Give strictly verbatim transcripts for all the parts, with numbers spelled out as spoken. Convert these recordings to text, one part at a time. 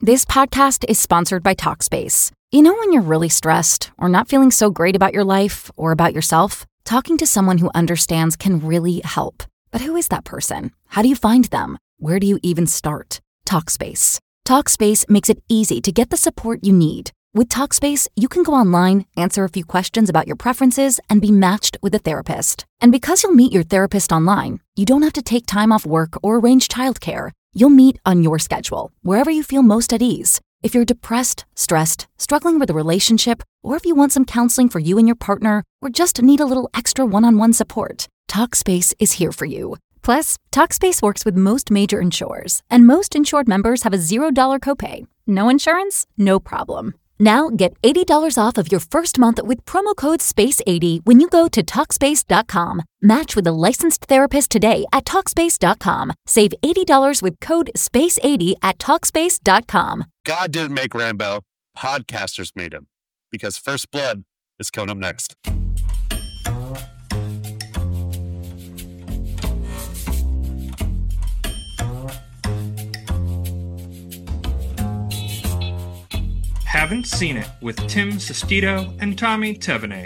This podcast is sponsored by Talkspace. You know when you're really stressed or not feeling so great about your life or about yourself? Talking to someone who understands can really help. But who is that person? How do you find them? Where do you even start? Talkspace. Talkspace makes it easy to get the support you need. With Talkspace, you can go online, answer a few questions about your preferences, and be matched with a therapist. And because you'll meet your therapist online, you don't have to take time off work or arrange childcare. You'll meet on your schedule, wherever you feel most at ease. If you're depressed, stressed, struggling with a relationship, or if you want some counseling for you and your partner, or just need a little extra one-on-one support, Talkspace is here for you. Plus, Talkspace works with most major insurers, and most insured members have a zero dollars copay. No insurance? No problem. Now get eighty dollars off of your first month with promo code space eighty when you go to Talkspace dot com. Match with a licensed therapist today at Talkspace dot com. Save eighty dollars with code space eighty at Talkspace dot com. God didn't make Rambo. Podcasters made him. Because First Blood is coming up next. Haven't Seen It with Tim Sestito and Tommy Tevene.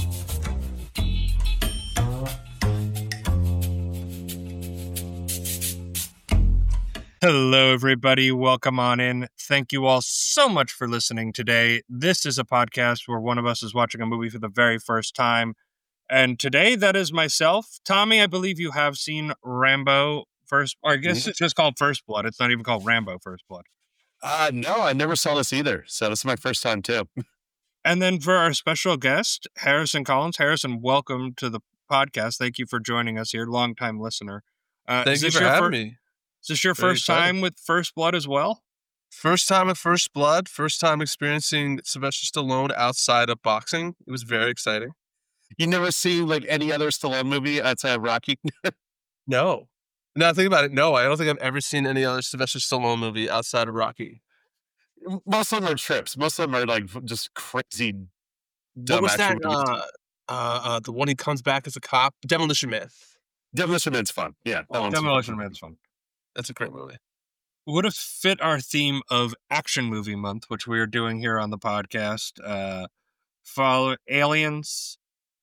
Hello, everybody. Welcome on in. Thank you all so much for listening today. This is a podcast where one of us is watching a movie for the very first time. And today, that is myself. Tommy, I believe you have seen Rambo First, or I guess mm-hmm. It's just called First Blood. It's not even called Rambo First Blood. Uh, no, I never saw this either. So this is my first time too. And then for our special guest, Harrison Collins. Harrison, welcome to the podcast. Thank you for joining us here. Longtime listener. Uh, Thank you for having fir- me. Is this your Very first exciting. time with First Blood as well? First time with First Blood. First time experiencing Sylvester Stallone outside of boxing. It was very exciting. You never seen like any other Stallone movie outside of Rocky? No. Now think about it. No, I don't think I've ever seen any other Sylvester Stallone movie outside of Rocky. Most of them are trips. Most of them are like just crazy. What was that? Uh, uh, uh, the one he comes back as a cop, Demolition Man. Demolition Man's fun. Yeah, oh, Demolition Man's fun. That's a great movie. Would have fit our theme of Action Movie Month, which we are doing here on the podcast. Uh, follow Aliens.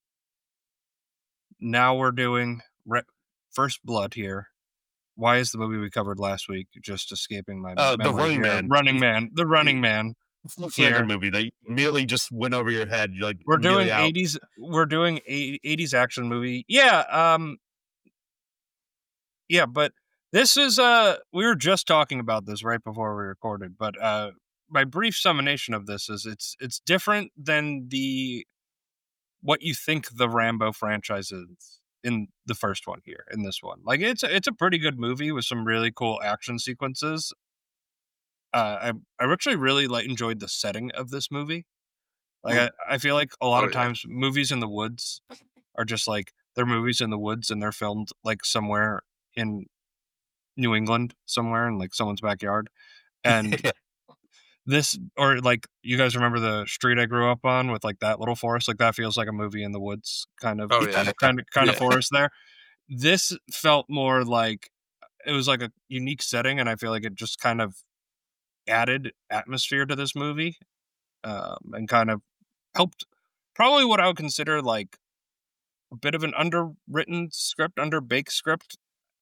Now we're doing Re- First Blood here. Why is the movie we covered last week just escaping my uh, The Running here? Man. Running Man. The Running Man. It's like a movie that immediately just went over your head. You're like, we're doing eighties. We're doing eighties action movie. Yeah. Um. Yeah, but this is uh. We were just talking about this right before we recorded, but uh, my brief summation of this is it's it's different than the what you think the Rambo franchise is in the first one here, in this one. Like, it's a, it's a pretty good movie with some really cool action sequences. Uh, I I actually really like enjoyed the setting of this movie. Like, I, I feel like a lot oh, of yeah. times movies in the woods are just like, they're movies in the woods and they're filmed like somewhere in New England, somewhere in like someone's backyard. And this, or like, you guys remember the street I grew up on with like that little forest? Like, that feels like a movie in the woods kind of, oh, yeah. kind of, kind of, kind yeah. of forest there. This felt more like it was like a unique setting, and I feel like it just kind of added atmosphere to this movie, um, and kind of helped probably what I would consider like a bit of an underwritten script, underbaked script.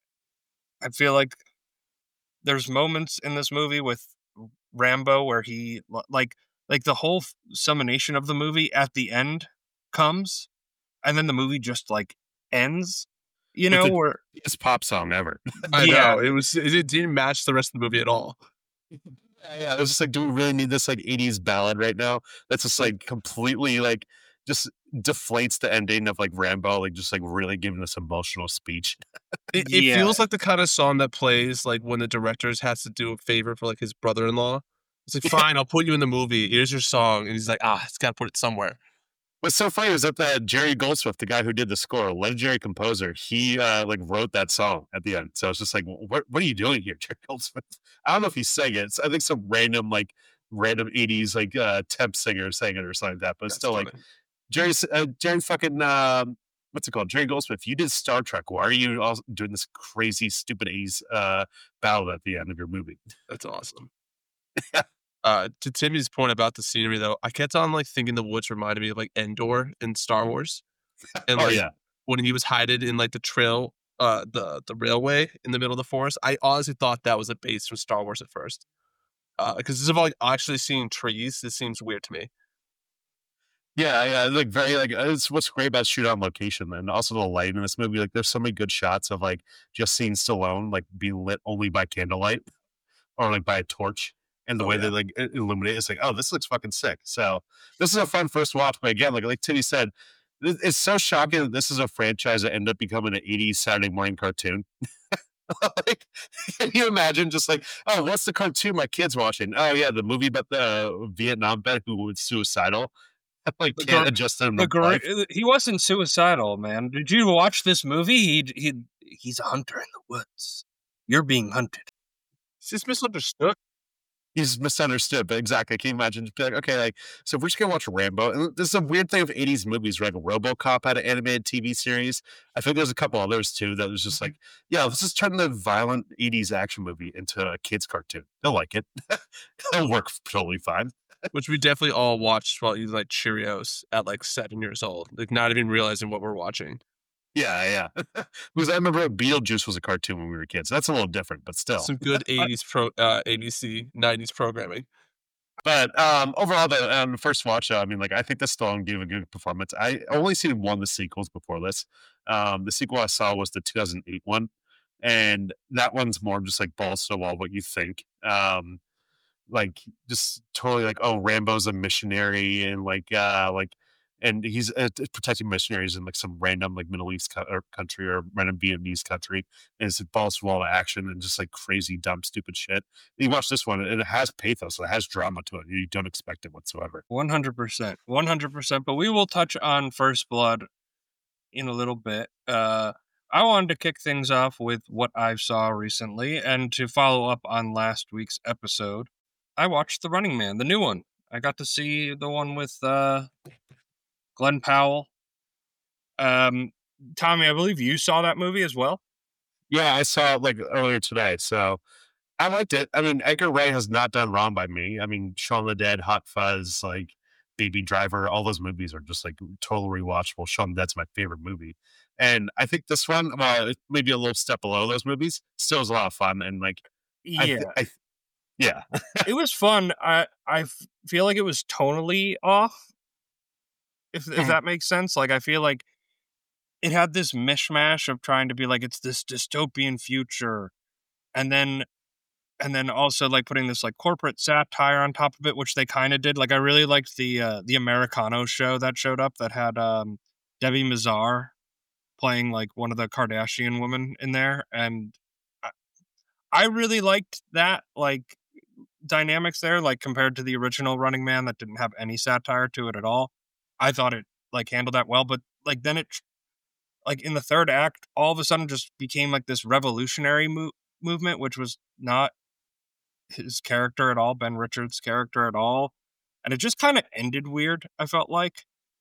I feel like there's moments in this movie with Rambo where he like like the whole summation of the movie at the end comes, and then the movie just like ends, you know, where it's pop song ever. I yeah. know it was it didn't match the rest of the movie at all. Yeah, yeah, it was just like, do we really need this like eighties ballad right now? That's just like completely like just deflates the ending of like Rambo, like just like really giving this emotional speech. It, it yeah. feels like the kind of song that plays like when the director has to do a favor for like his brother-in-law. It's like, fine, I'll put you in the movie. Here's your song. And he's like, ah, it's got to put it somewhere. What's so funny is that the Jerry Goldsmith, the guy who did the score, legendary composer, he uh, like wrote that song at the end. So it's just like, what what are you doing here, Jerry Goldsmith? I don't know if he sang it. It's, I think some random like random eighties like uh, temp singer sang it or something like that. But it's That's still funny. like Jerry, uh, Jerry fucking um, what's it called? Jerry Goldsmith. You did Star Trek. Why are you all doing this crazy stupid eighties uh, ballad at the end of your movie? That's awesome. Uh, to Timmy's point about the scenery, though, I kept on like thinking the woods reminded me of like Endor in Star Wars, and Oh like yeah. when he was hiding in like the trail, uh, the the railway in the middle of the forest. I honestly thought that was a base from Star Wars at first, uh, because instead of like actually seeing trees, this seems weird to me. Yeah, yeah, like very like it's what's great about shoot on location and also the light in this movie. Like there's so many good shots of like just seeing Stallone like being lit only by candlelight or like by a torch. And the Oh, way yeah. they like i- illuminate it's like, oh, this looks fucking sick. So this is a fun first watch. But again, like like Titty said, it- it's so shocking that this is a franchise that ended up becoming an eighties Saturday morning cartoon. Like, can you imagine just like, oh, what's the cartoon my kid's watching? Oh yeah, the movie about the Vietnam vet who was suicidal. Like The can't gor- adjust to The life. gor- he wasn't suicidal, man. Did you watch this movie? He he he's a hunter in the woods. You're being hunted. It's just misunderstood. He's misunderstood, but exactly. Can you imagine? Just be like, okay, like, so if we're just gonna watch Rambo, and there's some weird thing with eighties movies, right? Like RoboCop had an animated T V series. I think there's a couple others too that was just like, yeah, let's just turn the violent eighties action movie into a kids cartoon. They'll like it. It'll work totally fine. Which we definitely all watched while eating like Cheerios at like seven years old, like not even realizing what we're watching. Yeah, yeah. Because I remember Beetlejuice was a cartoon when we were kids. That's a little different, but still. Some good eighties pro, uh, A B C nineties programming. But um, overall, the um, first watch, uh, I mean, like, I think the Stallone gave a good performance. I only seen one of the sequels before this. Um, the sequel I saw was the two thousand eight one, and that one's more just like balls to the wall what you think. Um, like, just totally like, oh, Rambo's a missionary, and like, uh, like, and he's uh, t- protecting missionaries in like some random like Middle East co- or country or random Vietnamese country, and it's balls to the wall action and just like crazy, dumb, stupid shit. You watch this one, and it has pathos, it has drama to it. You don't expect it whatsoever. One hundred percent, one hundred percent. But we will touch on First Blood in a little bit. Uh, I wanted to kick things off with what I saw recently, and to follow up on last week's episode, I watched The Running Man, the new one. I got to see the one with uh, Glenn Powell. Um, Tommy, I believe you saw that movie as well. Yeah, I saw it like earlier today, so I liked it. I mean, Edgar Wright has not done wrong by me. I mean, Shaun of the Dead, Hot Fuzz, like Baby Driver, all those movies are just like totally rewatchable. Shaun of the Dead's my favorite movie. And I think this one, well, it's maybe a little step below those movies, still is a lot of fun. And like, I, Yeah, th- I th- yeah, it was fun. I I f- feel like it was tonally off, if if Mhm. that makes sense. Like I feel like it had this mishmash of trying to be like it's this dystopian future, and then and then also like putting this like corporate satire on top of it, which they kind of did. Like I really liked the uh, the Americano show that showed up that had um, Debbie Mazar playing like one of the Kardashian women in there, and I, I really liked that like dynamics there, like compared to the original Running Man that didn't have any satire to it at all. I thought it like handled that well, but like then it like in the third act, all of a sudden just became like this revolutionary mo- movement, which was not his character at all, Ben Richards' character at all, and it just kind of ended weird. I felt like.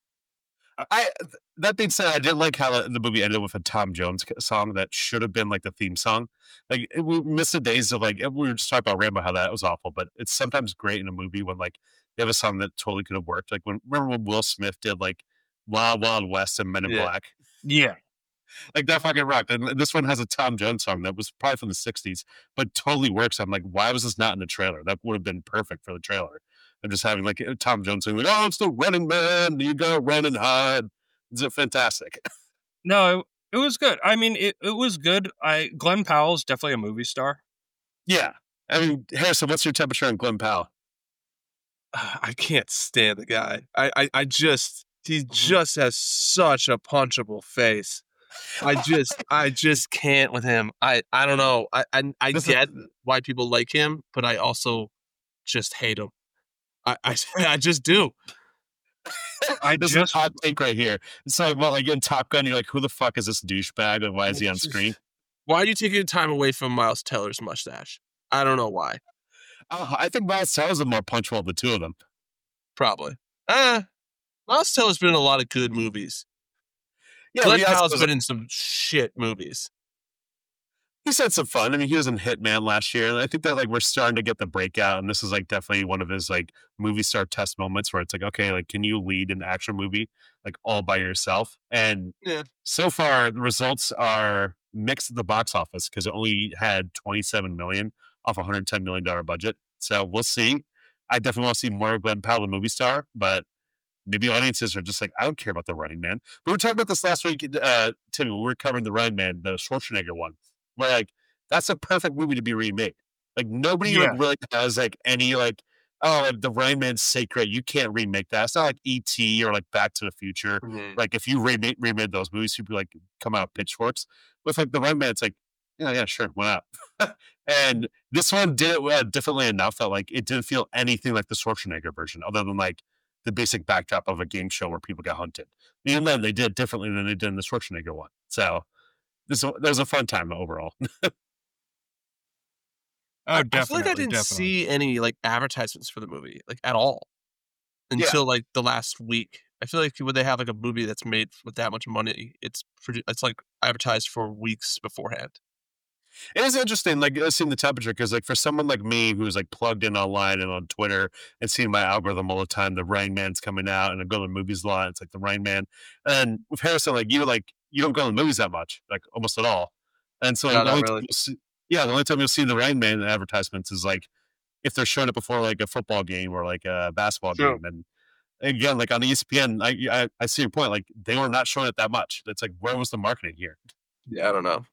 I that being said, I did like how the, the movie ended with a Tom Jones song that should have been like the theme song. Like it, we missed the days of like we were just talking about Rambo, how that was awful, but it's sometimes great in a movie when like you have a song that totally could have worked. Like when remember when Will Smith did like Wild Wild West and Men in Yeah. Black, Yeah, like that fucking rocked. And this one has a Tom Jones song that was probably from the sixties, but totally works. I'm like, why was this not in the trailer? That would have been perfect for the trailer. I'm just having like Tom Jones saying like, "Oh, it's the Running Man. You go run and hide." It's fantastic. no, it, it was good. I mean, it, it was good. I Glenn Powell's definitely a movie star. Yeah. I mean, Harrison, what's your temperature on Glenn Powell? I can't stand the guy. I, I, I just, he Mm-hmm. just has such a punchable face. I just, I just can't with him. I, I don't know. I, I, I This is- get why people like him, but I also just hate him. I, I, I just do. I this just is a hot take right here. It's like, well, like in Top Gun, you're like, who the fuck is this douchebag and why is he on screen? Why are you taking time away from Miles Teller's mustache? I don't know why. Oh, I think Miles Teller's the more punchable of the two of them. Probably. Uh, Miles Teller's been in a lot of good movies. Yeah, Glenn but he also Powell's was- been in some shit movies. He's had some fun. I mean, he was in Hitman last year, and I think that like we're starting to get the breakout. And this is like definitely one of his like movie star test moments where it's like, okay, like can you lead an action movie like all by yourself? And Yeah. so far, the results are mixed at the box office because it only had twenty-seven million off a one hundred ten million dollar budget. So we'll see. I definitely want to see more of Glenn Powell, the movie star, but maybe audiences are just like, I don't care about the Running Man. We were talking about this last week, uh, Timmy. We were covering the Running Man, the Schwarzenegger one. Where like that's a perfect movie to be remade. Like nobody Yeah. like really has like any like oh like, the Running Man's sacred. You can't remake that. It's not like E T or like Back to the Future. Mhm. Like if you remade remade those movies, people like come out pitchforks. With like the Running Man, it's like yeah yeah sure why not? And this one did it uh, differently enough that like it didn't feel anything like the Schwarzenegger version, other than like the basic backdrop of a game show where people get hunted. Even then, they did it differently than they did in the Schwarzenegger one. So. This that was a fun time overall. Oh, I, definitely. I feel like I didn't definitely. see any like advertisements for the movie like at all until like the last week. I feel like when they have like a movie that's made with that much money, it's pretty, it's like advertised for weeks beforehand. It is interesting, like seeing the temperature, because like for someone like me who's like plugged in online and on Twitter and seeing my algorithm all the time, the Rain Man's coming out, and I go to the movies a lot. It's like the Rain Man, and with Harrison, like you like you don't go to the movies that much, like almost at all, and so No, like, the not only really. time you'll see, yeah, the only time you'll see the Rain Man in advertisements is like if they're showing it before like a football game or like a basketball Sure. game, and again, like on E S P N, I, I I see your point. Like they were not showing it that much. It's like where was the marketing here? Yeah, I don't know.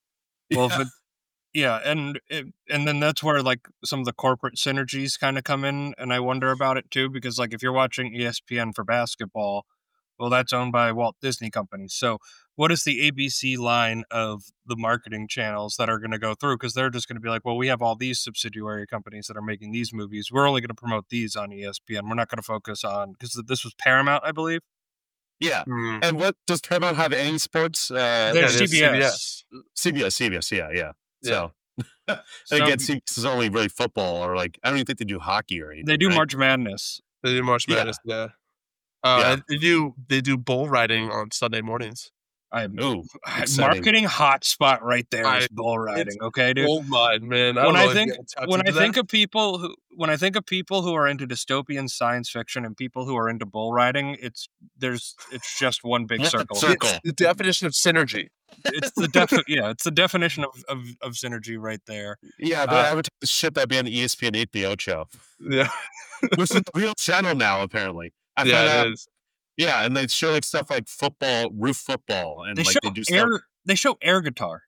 Well, Yeah. if it, yeah, and it, and then that's where like some of the corporate synergies kind of come in, and I wonder about it too, because like if you're watching E S P N for basketball, well, that's owned by Walt Disney Company. So what is the A B C line of the marketing channels that are going to go through? Because they're just going to be like, well, we have all these subsidiary companies that are making these movies. We're only going to promote these on E S P N. We're not going to focus on, because this was Paramount, I believe. Yeah. Mm. And what does Paramount have any sports? Uh, There's it is C B S. C B S, C B S, yeah, yeah. So, and So again, C B S is only really football, or like I don't even think they do hockey or anything. they do right? March Madness. They do March Yeah. Madness. Yeah. Uh, Yeah. and They do. They do bull riding on Sunday mornings. I'm Ooh, I- exciting. marketing hotspot right there is I- bull riding. it's Okay, dude. Gold mine, man. I when don't I know if think you get touched when I into think that. of people who when I think of people who are into dystopian science fiction and people who are into bull riding, it's there's it's just one big Yeah, circle. sure. It's the definition of synergy. It's the defi- yeah, it's the definition of, of, of synergy right there. Yeah, but Uh, I would take the shit that'd be on the E S P N H B O show, Yeah. which is a real channel now. Apparently, I found Yeah, out. it is. Yeah, and they show like stuff like football, roof football, and They like show they do air stuff. they show air guitar.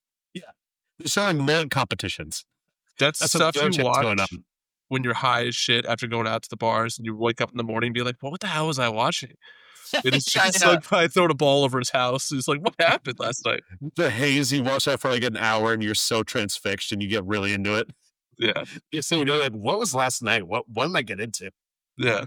They're showing mullet competitions. That's, That's stuff what you what's watch going on. when you're high as shit after going out to the bars and you wake up in the morning and be like, well, what the hell was I watching? And it's Yeah, just yeah. like probably throwing a ball over his house. He's like, what happened last night? The haze, you watch that for like an hour, and you're so transfixed, and you get really into it. Yeah. You so you know, like, what was last night? What what did I get into? Yeah.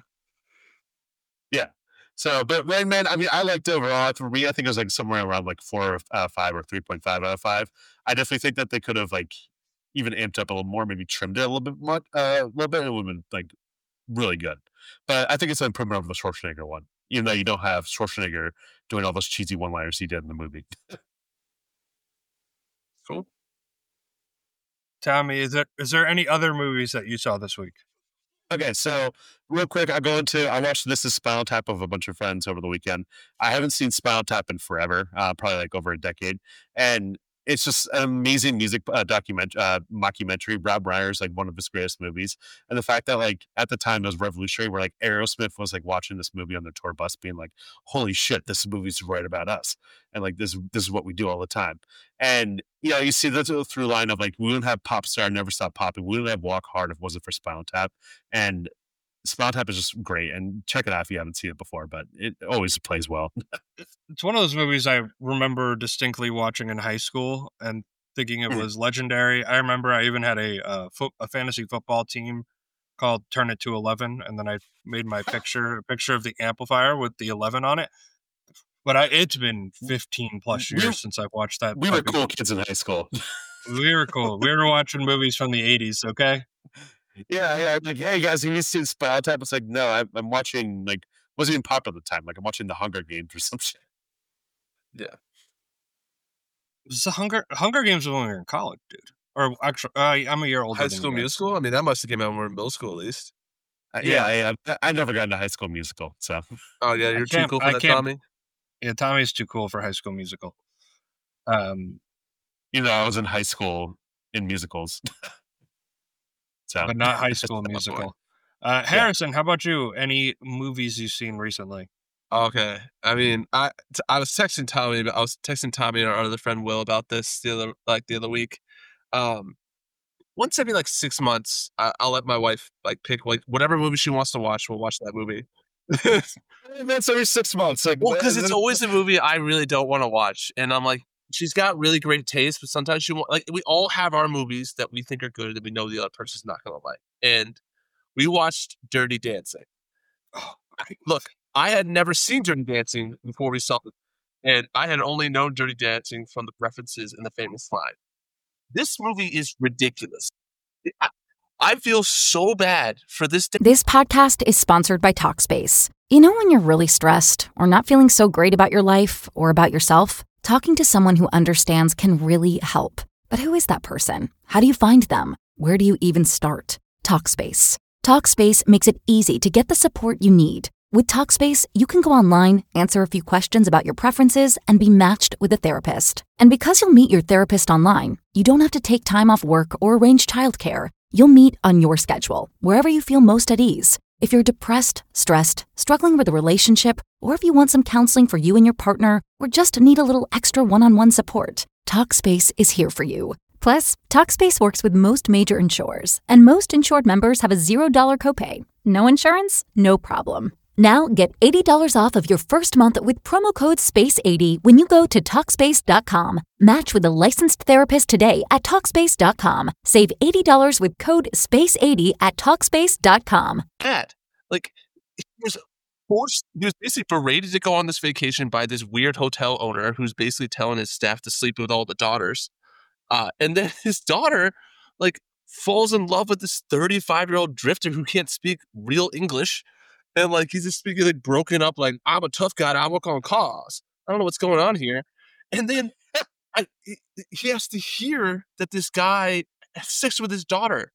So, but Rain Man, I mean, I liked it overall. For me, I think it was like somewhere around like four out of five or three point five out of five. I definitely think that they could have like even amped up a little more, maybe trimmed it a little bit more, uh, a little bit. It would have been like really good. But I think it's an improvement over the Schwarzenegger one, even though you don't have Schwarzenegger doing all those cheesy one-liners he did in the movie. Cool. Tommy, is there is there any other movies that you saw this week? Okay, so real quick, I go into I watched This Is Spinal Tap with a bunch of friends over the weekend. I haven't seen Spinal Tap in forever, uh, probably like over a decade, and it's just an amazing music uh, document uh, mockumentary. Rob Reiner's like one of his greatest movies, and the fact that like at the time it was revolutionary, where like Aerosmith was like watching this movie on their tour bus, being like, "Holy shit, this movie's right about us," and like this this is what we do all the time. And you know, you see that's a through line of like we wouldn't have Pop Star, Never Stop Popping, we wouldn't have Walk Hard if it wasn't for Spinal Tap, and Spinal Tap is just great. And check it out if you haven't seen it before, but it always plays well. It's one of those movies I remember distinctly watching in high school and thinking it Hmm. was legendary. I remember I even had a uh, fo- a fantasy football team called Turn It to eleven, and then I made my picture a picture of the amplifier with the eleven on it. But I, it's been fifteen plus We- years since I've watched that. We were puppy. cool kids in high school. We were cool. We were watching movies from the eighties. Okay. Yeah, yeah. I'm like, hey guys, have you seen Spinal Tap? It's like, no, I'm, I'm watching like wasn't even popular at the time. Like I'm watching The Hunger Games or some shit. Yeah. was the Hunger Hunger Games when we were in college, dude. Or actually, uh, I'm a year older High than School you guys. Musical? I mean, that must have came out when we were in middle school, at least. Uh, yeah, I, I never got into High School Musical, so. Oh, yeah, I you're too can't- cool for I that, can't- Tommy? Yeah, Tommy's too cool for High School Musical. Um, You know, I was in high school in musicals. So, but not High School Oh, boy. Musical. Uh, Harrison, how about you? Any movies you've seen recently? Okay. I mean, I t- I was texting Tommy, I was texting Tommy and our other friend Will about this the other like the other week. Um, once every like six months, I, I'll let my wife like pick like whatever movie she wants to watch. We'll watch that movie. that's every six months. Like, Well, because it's always a movie I really don't want to watch, and I'm like, she's got really great taste, but sometimes she want like we all have our movies that we think are good that we know the other person's not gonna like, and we watched Dirty Dancing. Oh, Look, I had never seen Dirty Dancing before we saw it, and I had only known Dirty Dancing from the references in the famous line. This movie is ridiculous. I, I feel so bad for this. Da- This podcast is sponsored by Talkspace. You know when you're really stressed or not feeling so great about your life or about yourself? Talking to someone who understands can really help. But who is that person? How do you find them? Where do you even start? Talkspace. Talkspace makes it easy to get the support you need. With Talkspace, you can go online, answer a few questions about your preferences, and be matched with a therapist. And because you'll meet your therapist online, you don't have to take time off work or arrange childcare. You'll meet on your schedule, wherever you feel most at ease. If you're depressed, stressed, struggling with a relationship, or if you want some counseling for you and your partner, or just need a little extra one-on-one support, Talkspace is here for you. Plus, Talkspace works with most major insurers, and most insured members have a zero dollar copay. No insurance? No problem. Now get eighty dollars off of your first month with promo code space eighty when you go to Talkspace dot com. Match with a licensed therapist today at Talkspace dot com. Save eighty dollars with code space eighty at Talkspace dot com. Bad. Like, he was forced, he was basically berated to go on this vacation by this weird hotel owner who's basically telling his staff to sleep with all the daughters. Uh, and then his daughter, like, falls in love with this thirty-five-year-old drifter who can't speak real English. And, like, he's just speaking, like, broken up, like, I'm a tough guy, I work on cars. I don't know what's going on here. And then I, he, he has to hear that this guy has sex with his daughter.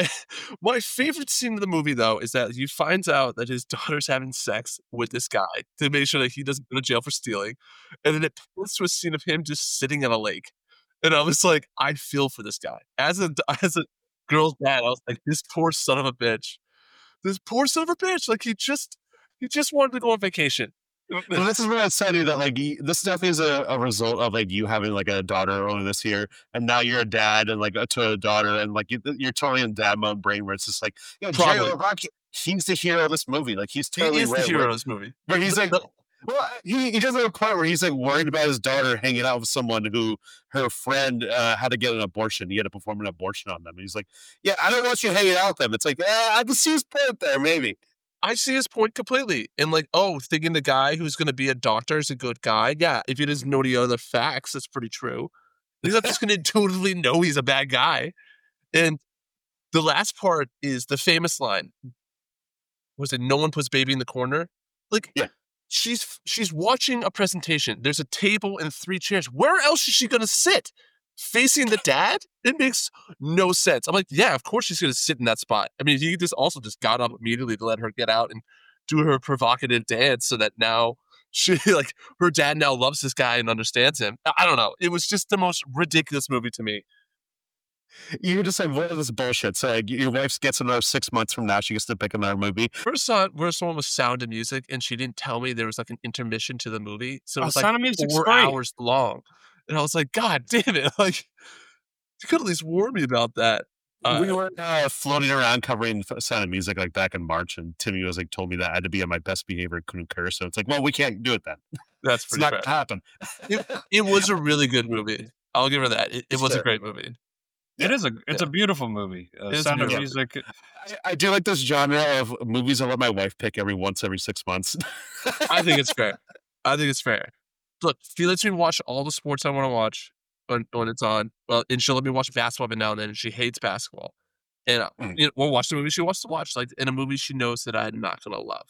My favorite scene of the movie, though, is that he finds out that his daughter's having sex with this guy to make sure that he doesn't go to jail for stealing. And then it puts to a scene of him just sitting in a lake. And I was like, I feel for this guy. As a, as a girl's dad, I was like, this poor son of a bitch. This poor son of a bitch. Like, he just, he just wanted to go on vacation. Well, this is what I said, that like y- this definitely is a, a result of like you having like a daughter earlier this year, and now you're a dad and like uh, to a daughter, and like you, you're totally in dad mode brain where it's just like, you know, Jerry Probably. LeBrock, he's the hero of this movie. Like he's He totally is the right, hero where, of this movie. where he's like, The- well, he he does have a point where he's like worried about his daughter hanging out with someone who her friend uh, had to get an abortion. He had to perform an abortion on them. And he's like, yeah, I don't want you hanging out with them. It's like, eh, I can see his point there, maybe. I see his point completely. And like, oh, thinking the guy who's going to be a doctor is a good guy. Yeah, if he doesn't know the other facts, that's pretty true. He's not just going to totally know he's a bad guy. And the last part is the famous line. Was it no one puts baby in the corner? Like, Yeah. she's she's watching a presentation. There's a table and three chairs. Where else is she going to sit? Facing the dad? It makes no sense. I'm like, yeah, of course she's going to sit in that spot. I mean, he just also just got up immediately to let her get out and do her provocative dance so that now she, like, her dad now loves this guy and understands him. I don't know. It was just the most ridiculous movie to me. You're just like, what is this bullshit? So like, your wife gets another six months from now, she gets to pick another movie. First saw first one was Sound of Music, and she didn't tell me there was like an intermission to the movie, so it Oh, was Sound like of Music's four great. hours long. And I was like, God damn it! Like, you could at least warn me about that. Uh, we were uh, floating around covering f- Sound of Music like back in March, and Timmy was like, told me that I had to be on my best behavior, couldn't curse. So it's like, well, we can't do it then. that's It's pretty not fair. gonna happen. It was a really good movie. I'll give her that. It, it was Sure. a great movie. It is a it's Yeah. a beautiful movie. Uh, It is Sound of beautiful. Music. I, I do like this genre of movies I let my wife pick every once every six months. I think it's fair. I think it's fair. Look, she lets me watch all the sports I want to watch when, when it's on. Well, and she'll let me watch basketball every now and then, and she hates basketball. And uh, Mm. you know, we'll watch the movie she wants to watch, like in a movie she knows that I'm not gonna love.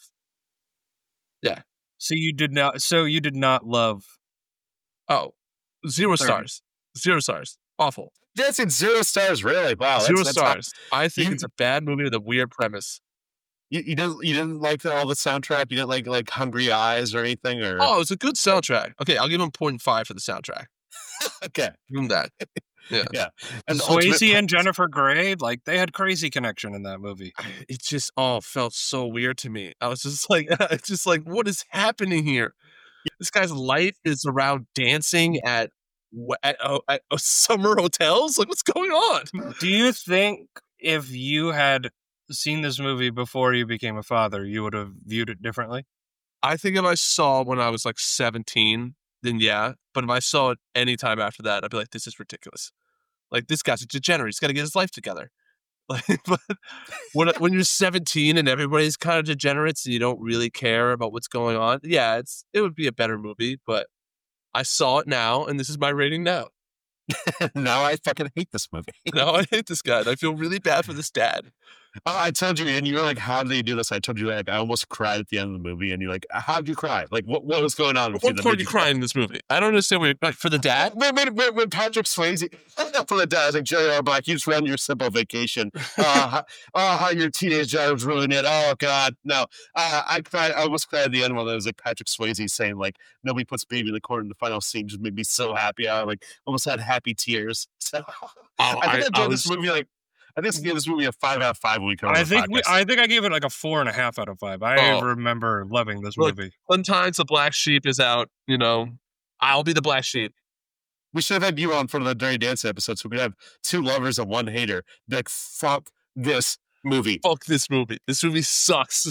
So you did not. So you did not love. Oh, zero Thirty. stars. Zero stars. Awful. That's in zero stars, really? Wow. Zero that's, that's stars. I think you- it's a bad movie with a weird premise. You, you didn't you didn't like the, all the soundtrack? You didn't like like Hungry Eyes or anything? Or Oh, it's a good soundtrack. Okay, I'll give him zero point five for the soundtrack. okay, Give him that. Yeah. yeah. And the Swayze ultimate- and Jennifer Grey, like they had crazy connection in that movie. It just all felt so weird to me. I was just like, it's just like, what is happening here? This guy's life is around dancing at at, uh, at uh, summer hotels. Like, what's going on? Do you think if you had seen this movie before you became a father, you would have viewed it differently? I think if I saw it when I was like seventeen, then yeah. But if I saw it any time after that, I'd be like, this is ridiculous. Like, this guy's a degenerate. He's got to get his life together. Like, but when when you're seventeen and everybody's kind of degenerates and you don't really care about what's going on, yeah, it's it would be a better movie. But I saw it now, and this is my rating now. now I fucking hate this movie. Now I hate this guy. And I feel really bad for this dad. Oh, I told you, and you were like, "How did you do this?" I told you, like, I almost cried at the end of the movie, and you're like, "How did you cry? Like, what what was going on?" At with what that point are made you crying in this movie? I don't understand. What you're, like, for the dad? When, when, when, when Patrick Swayze, for the dad, I was like, Jerry R. Black, you just ran your simple vacation. Uh, how, oh, how your teenage jobs ruined it. Oh, God. No. Uh, I cried. I almost cried at the end when there was like Patrick Swayze saying, like, nobody puts baby in the corner in the final scene. Just made me so happy. I like almost had happy tears. So I think I, I- gave I this was- movie like, I think I gave this movie a five out of five when we come I think we, I think I gave it like a four and a half out of five. I Oh. remember loving this Look, movie. Sometimes the black sheep is out, you know. I'll be the black sheep. We should have had you on for the Dirty Dancing episode so we could have two lovers and one hater. Be like, fuck this movie. Fuck this movie. This movie sucks.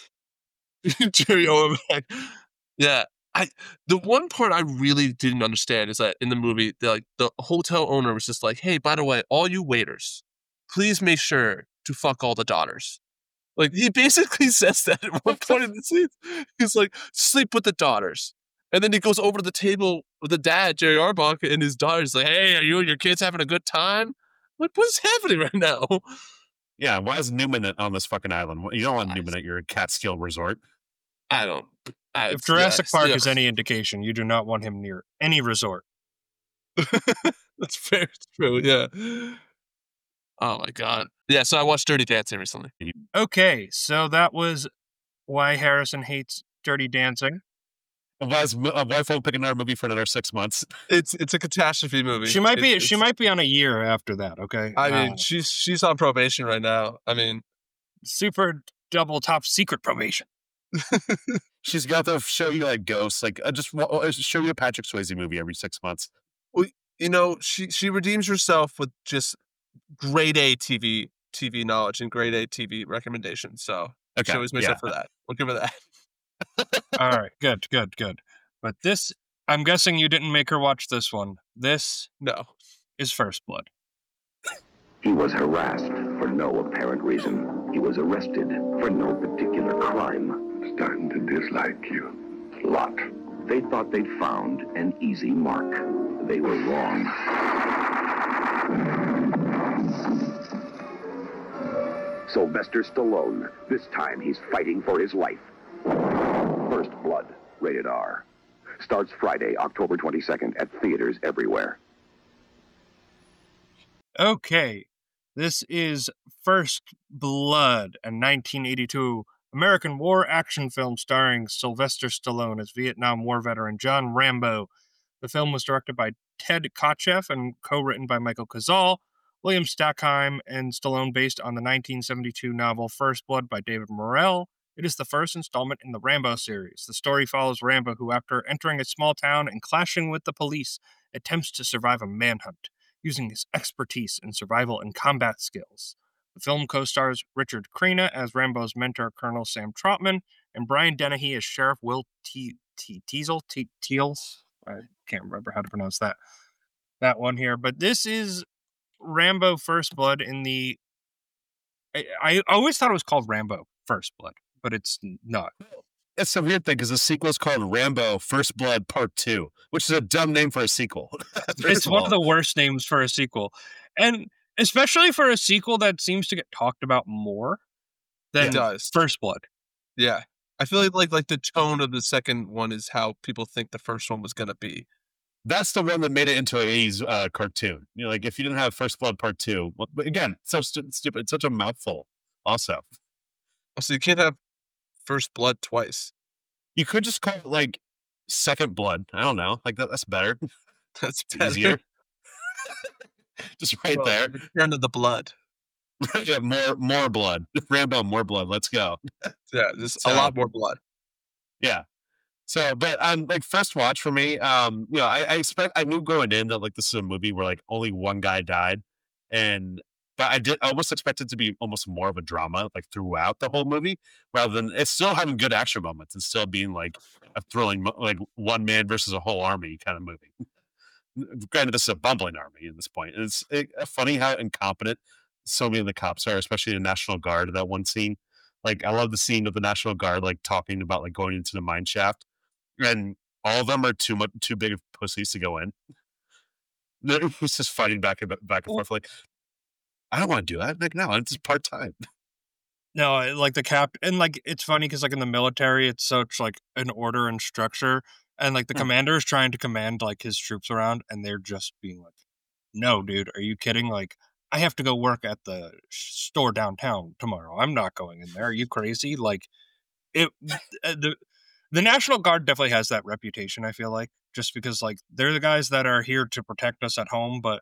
Jerry Owenbeck. Yeah. I the one part I really didn't understand is that in the movie, the like the hotel owner was just like, hey, by the way, all you waiters, please make sure to fuck all the daughters. Like, he basically says that at one point in the scene. He's like, sleep with the daughters. And then he goes over to the table with the dad, Jerry Orbach, and his daughter's like, hey, are you and your kids having a good time? Like, what's happening right now? Yeah, why is Newman on this fucking island? You don't want I- Newman at your Catskill resort. I don't. I, If Jurassic yeah, Park yeah. is any indication, you do not want him near any resort. That's very true, yeah. Oh my god. Yeah, so I watched Dirty Dancing recently. Okay, so that was why Harrison hates Dirty Dancing. Why's uh, wife won't pick another movie for another six months? It's it's a catastrophe movie. She might be It- she it's- might be on a year after that, okay? I mean, Uh, she's she's on probation right now. I mean, super double top secret probation. She's got to show you like ghosts, like uh, just wa- uh, show you a Patrick Swayze movie every six months. you know, she she redeems herself with just grade A T V T V knowledge and grade A T V recommendations. So Okay, she always makes yeah. up for that. We'll give her that. All right, good, good, good. But this, I'm guessing you didn't make her watch this one. This No. is First Blood. He was harassed for no apparent reason. He was arrested for no particular crime. Starting to dislike you. Lot. They thought they'd found an easy mark. They were wrong. Sylvester Stallone. This time he's fighting for his life. First Blood. Rated R. Starts Friday, October twenty-second at theaters everywhere. Okay, this is First Blood, a nineteen eighty-two American war action film starring Sylvester Stallone as Vietnam War veteran John Rambo. The film was directed by Ted Kotcheff and co-written by Michael Cazal, William Stackheim, and Stallone, based on the nineteen seventy-two novel First Blood by David Morrell. It is the first installment in the Rambo series. The story follows Rambo, who, after entering a small town and clashing with the police, attempts to survive a manhunt, using his expertise in survival and combat skills. The film co-stars Richard Crenna as Rambo's mentor, Colonel Sam Trotman, and Brian Dennehy as Sheriff Will Te- Te- Teasel? Te- Teals? I can't remember how to pronounce that that one here. But this is Rambo First Blood in the... I, I always thought it was called Rambo First Blood, but it's not. It's a weird thing because the sequel is called Rambo First Blood Part Two, which is a dumb name for a sequel. It's one of the worst names for a sequel. And especially for a sequel that seems to get talked about more than It does. First Blood. Yeah. I feel like, like like the tone of the second one is how people think the first one was gonna be. That's the one that made it into a eighties uh, cartoon. You know, like if you didn't have First Blood Part Two, well, but again, so stu- stupid. It's such a mouthful. Also, So you can't have First Blood twice. you could just call it like Second Blood. I don't know. Like that, that's better. That's It's better. easier. Just right Well, there. Return of the Blood. Yeah, more more blood. Rambo, more blood. Let's go. Yeah, there's So- a lot more blood. Yeah. So, but um, like first watch for me, um, you know, I, I expect I knew going in that like this is a movie where like only one guy died, and but I did I almost expect it to be almost more of a drama like throughout the whole movie, rather than it's still having good action moments and still being like a thrilling mo- like one man versus a whole army kind of movie. Granted, this is a bumbling army at this point. And it's it, funny how incompetent so many of the cops are, especially the National Guard. That one scene, like I love the scene of the National Guard like talking about like going into the mine shaft. And all of them are too much, too big of pussies to go in. They're just fighting back and back and forth. Like, I don't want to do that. Like, no, it's just part time. No, I- like the cap, and like it's funny because like in the military, it's such like an order and structure, and like the Hmm. commander is trying to command like his troops around, and they're just being like, "No, dude, are you kidding? Like, I have to go work at the sh- store downtown tomorrow. I'm not going in there. Are you crazy?" Like, it uh, the the National Guard definitely has that reputation. I feel like just because like they're the guys that are here to protect us at home, but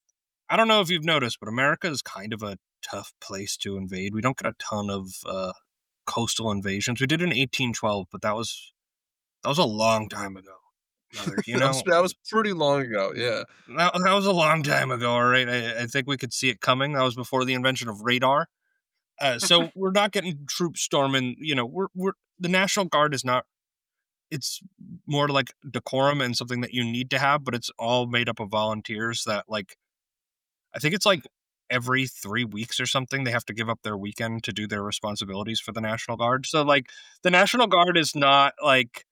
I don't know if you've noticed, but America is kind of a tough place to invade. We don't get a ton of uh, coastal invasions. We did in eighteen twelve, but that was that was a long time ago. Brother, you That know, was, that was pretty long ago. Yeah. that, that was a long time ago. All right, I, I think we could see it coming. That was before the invention of radar. Uh, so we're not getting troops storming. You know, we're we're the National Guard is not. It's more like decorum and something that you need to have, but it's all made up of volunteers that like. I think it's like every three weeks or something they have to give up their weekend to do their responsibilities for the National Guard. So like the National Guard is not like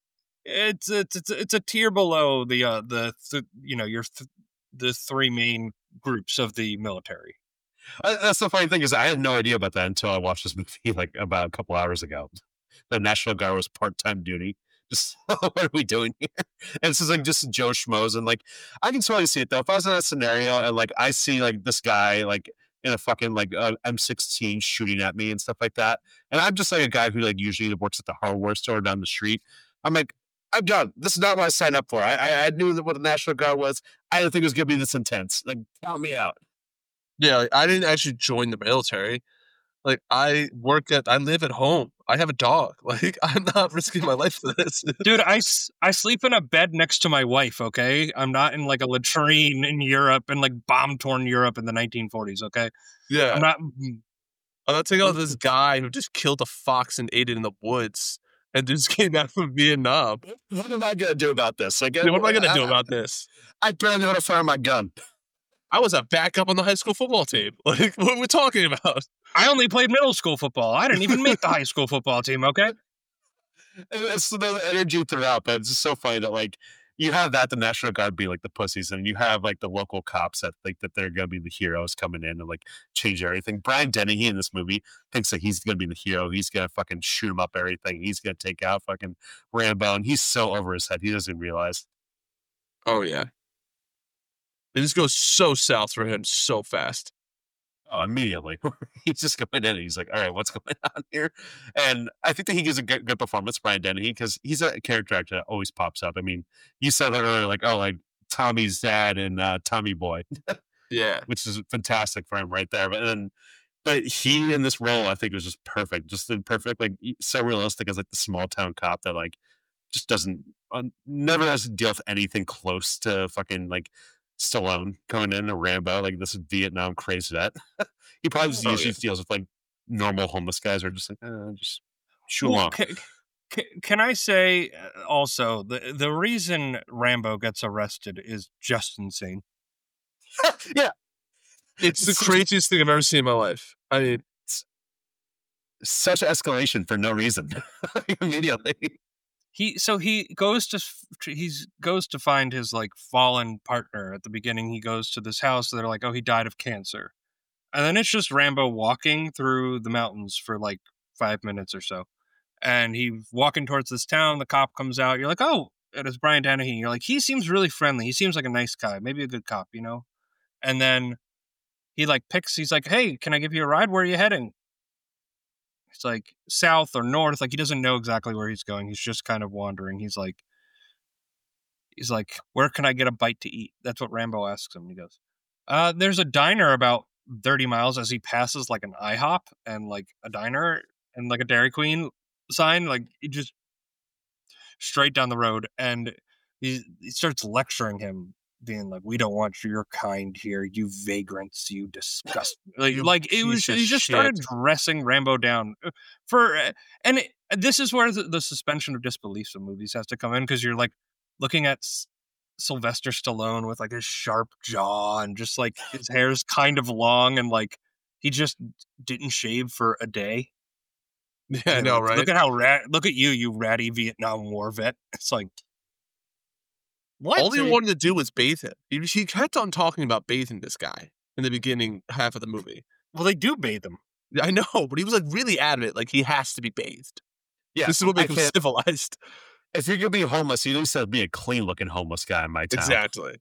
it's it's it's, it's a tier below the uh the th- you know your th- the three main groups of the military. Uh, That's the funny thing is I had no idea about that until I watched this movie like about a couple hours ago. The National Guard was part time duty. Just what are we doing here? And this is like just Joe Schmoes, and like I can totally see it though. If I was in that scenario and like I see like this guy like in a fucking like uh, M sixteen shooting at me and stuff like that, and I'm just like a guy who like usually works at the hardware store down the street. I'm like, I'm done. This is not what I signed up for. I I, I knew that what the National Guard was. I didn't think it was gonna be this intense. Like, count me out. Yeah. Like, I didn't actually join the military. Like I work at, I live at home. I have a dog. Like I'm not risking my life for this. Dude, I, s- I sleep in a bed next to my wife, okay? I'm not in like a latrine in Europe in like bomb torn Europe in the nineteen forties, okay? Yeah. I'm not I'm not taking out this guy who just killed a fox and ate it in the woods and just came back from Vietnam. What am I gonna do about this? Like, Dude, what am I gonna do about this? I barely know how to fire my gun. I was a backup on the high school football team. Like, what are we talking about? I only played middle school football. I didn't even make the high school football team, okay? And it's the energy throughout, but it's just so funny that like you have that the National Guard be like the pussies, and you have like the local cops that think that they're gonna be the heroes coming in and like change everything. Brian Dennehy in this movie thinks that he's gonna be the hero. He's gonna fucking shoot him up everything. He's gonna take out fucking Rambo, and he's so over his head he doesn't realize. Oh, yeah. It just goes so south for him so fast. Oh, immediately. He's just going in and he's like, all right, what's going on here? And I think that he gives a good, good performance, Brian Dennehy, because he's a character actor that always pops up. I mean, you said that earlier, like, oh, like Tommy's dad and uh, Tommy Boy, Yeah. which is fantastic for him right there. But then, but he in this role, I think was just perfect. Just the perfect, like, so realistic as like the small town cop that like just doesn't, uh, never has to deal with anything close to fucking like Stallone coming in or Rambo, like this is Vietnam crazy vet. He probably just Oh, usually yeah. deals with like normal homeless guys or just like, uh, just shoot them Well, off. ca- ca- can I say uh, also the the reason Rambo gets arrested is just insane. Yeah, It's the It's- craziest thing I've ever seen in my life. I mean, such escalation for no reason. Immediately. He so he goes to f- to- he's goes to find his like fallen partner at the beginning. He goes to this house. They're like, oh, he died of cancer, and then it's just Rambo walking through the mountains for like five minutes or so, and he's walking towards this town. The cop comes out. You're like, oh, and it's Brian Dennehy. You're like, he seems really friendly. He seems like a nice guy, maybe a good cop, you know. And then he like picks. He's like, "Hey, can I give you a ride? Where are you heading?" It's like south or north. Like he doesn't know exactly where he's going. He's just kind of wandering. He's like, he's like, "Where can I get a bite to eat?" That's what Rambo asks him. He goes, "Uh, there's a diner about thirty miles." As he passes like an IHOP and like a diner and like a Dairy Queen sign, like he just straight down the road, and he, he starts lecturing him, being like, "We don't want your kind here, you vagrants, you disgust." Like, You like it was, piece of he just started shit. dressing Rambo down uh, for, uh, and it, this is where the, the suspension of disbelief of movies has to come in, because you're like looking at S- Sylvester Stallone with like his sharp jaw and just like his hair's kind of long, and like he just didn't shave for a day. Yeah, I You're know, like, right? Look at how rat. Look at you, you ratty Vietnam War vet. It's like, what? All he wanted to do was bathe him. He, he kept on talking about bathing this guy in the beginning half of the movie. Well, they do bathe him. I know, but he was like really adamant, like he has to be bathed. Yeah, This is what I makes him can't- civilized. If you're gonna be homeless, you at least have to be a clean looking homeless guy in my town. Exactly.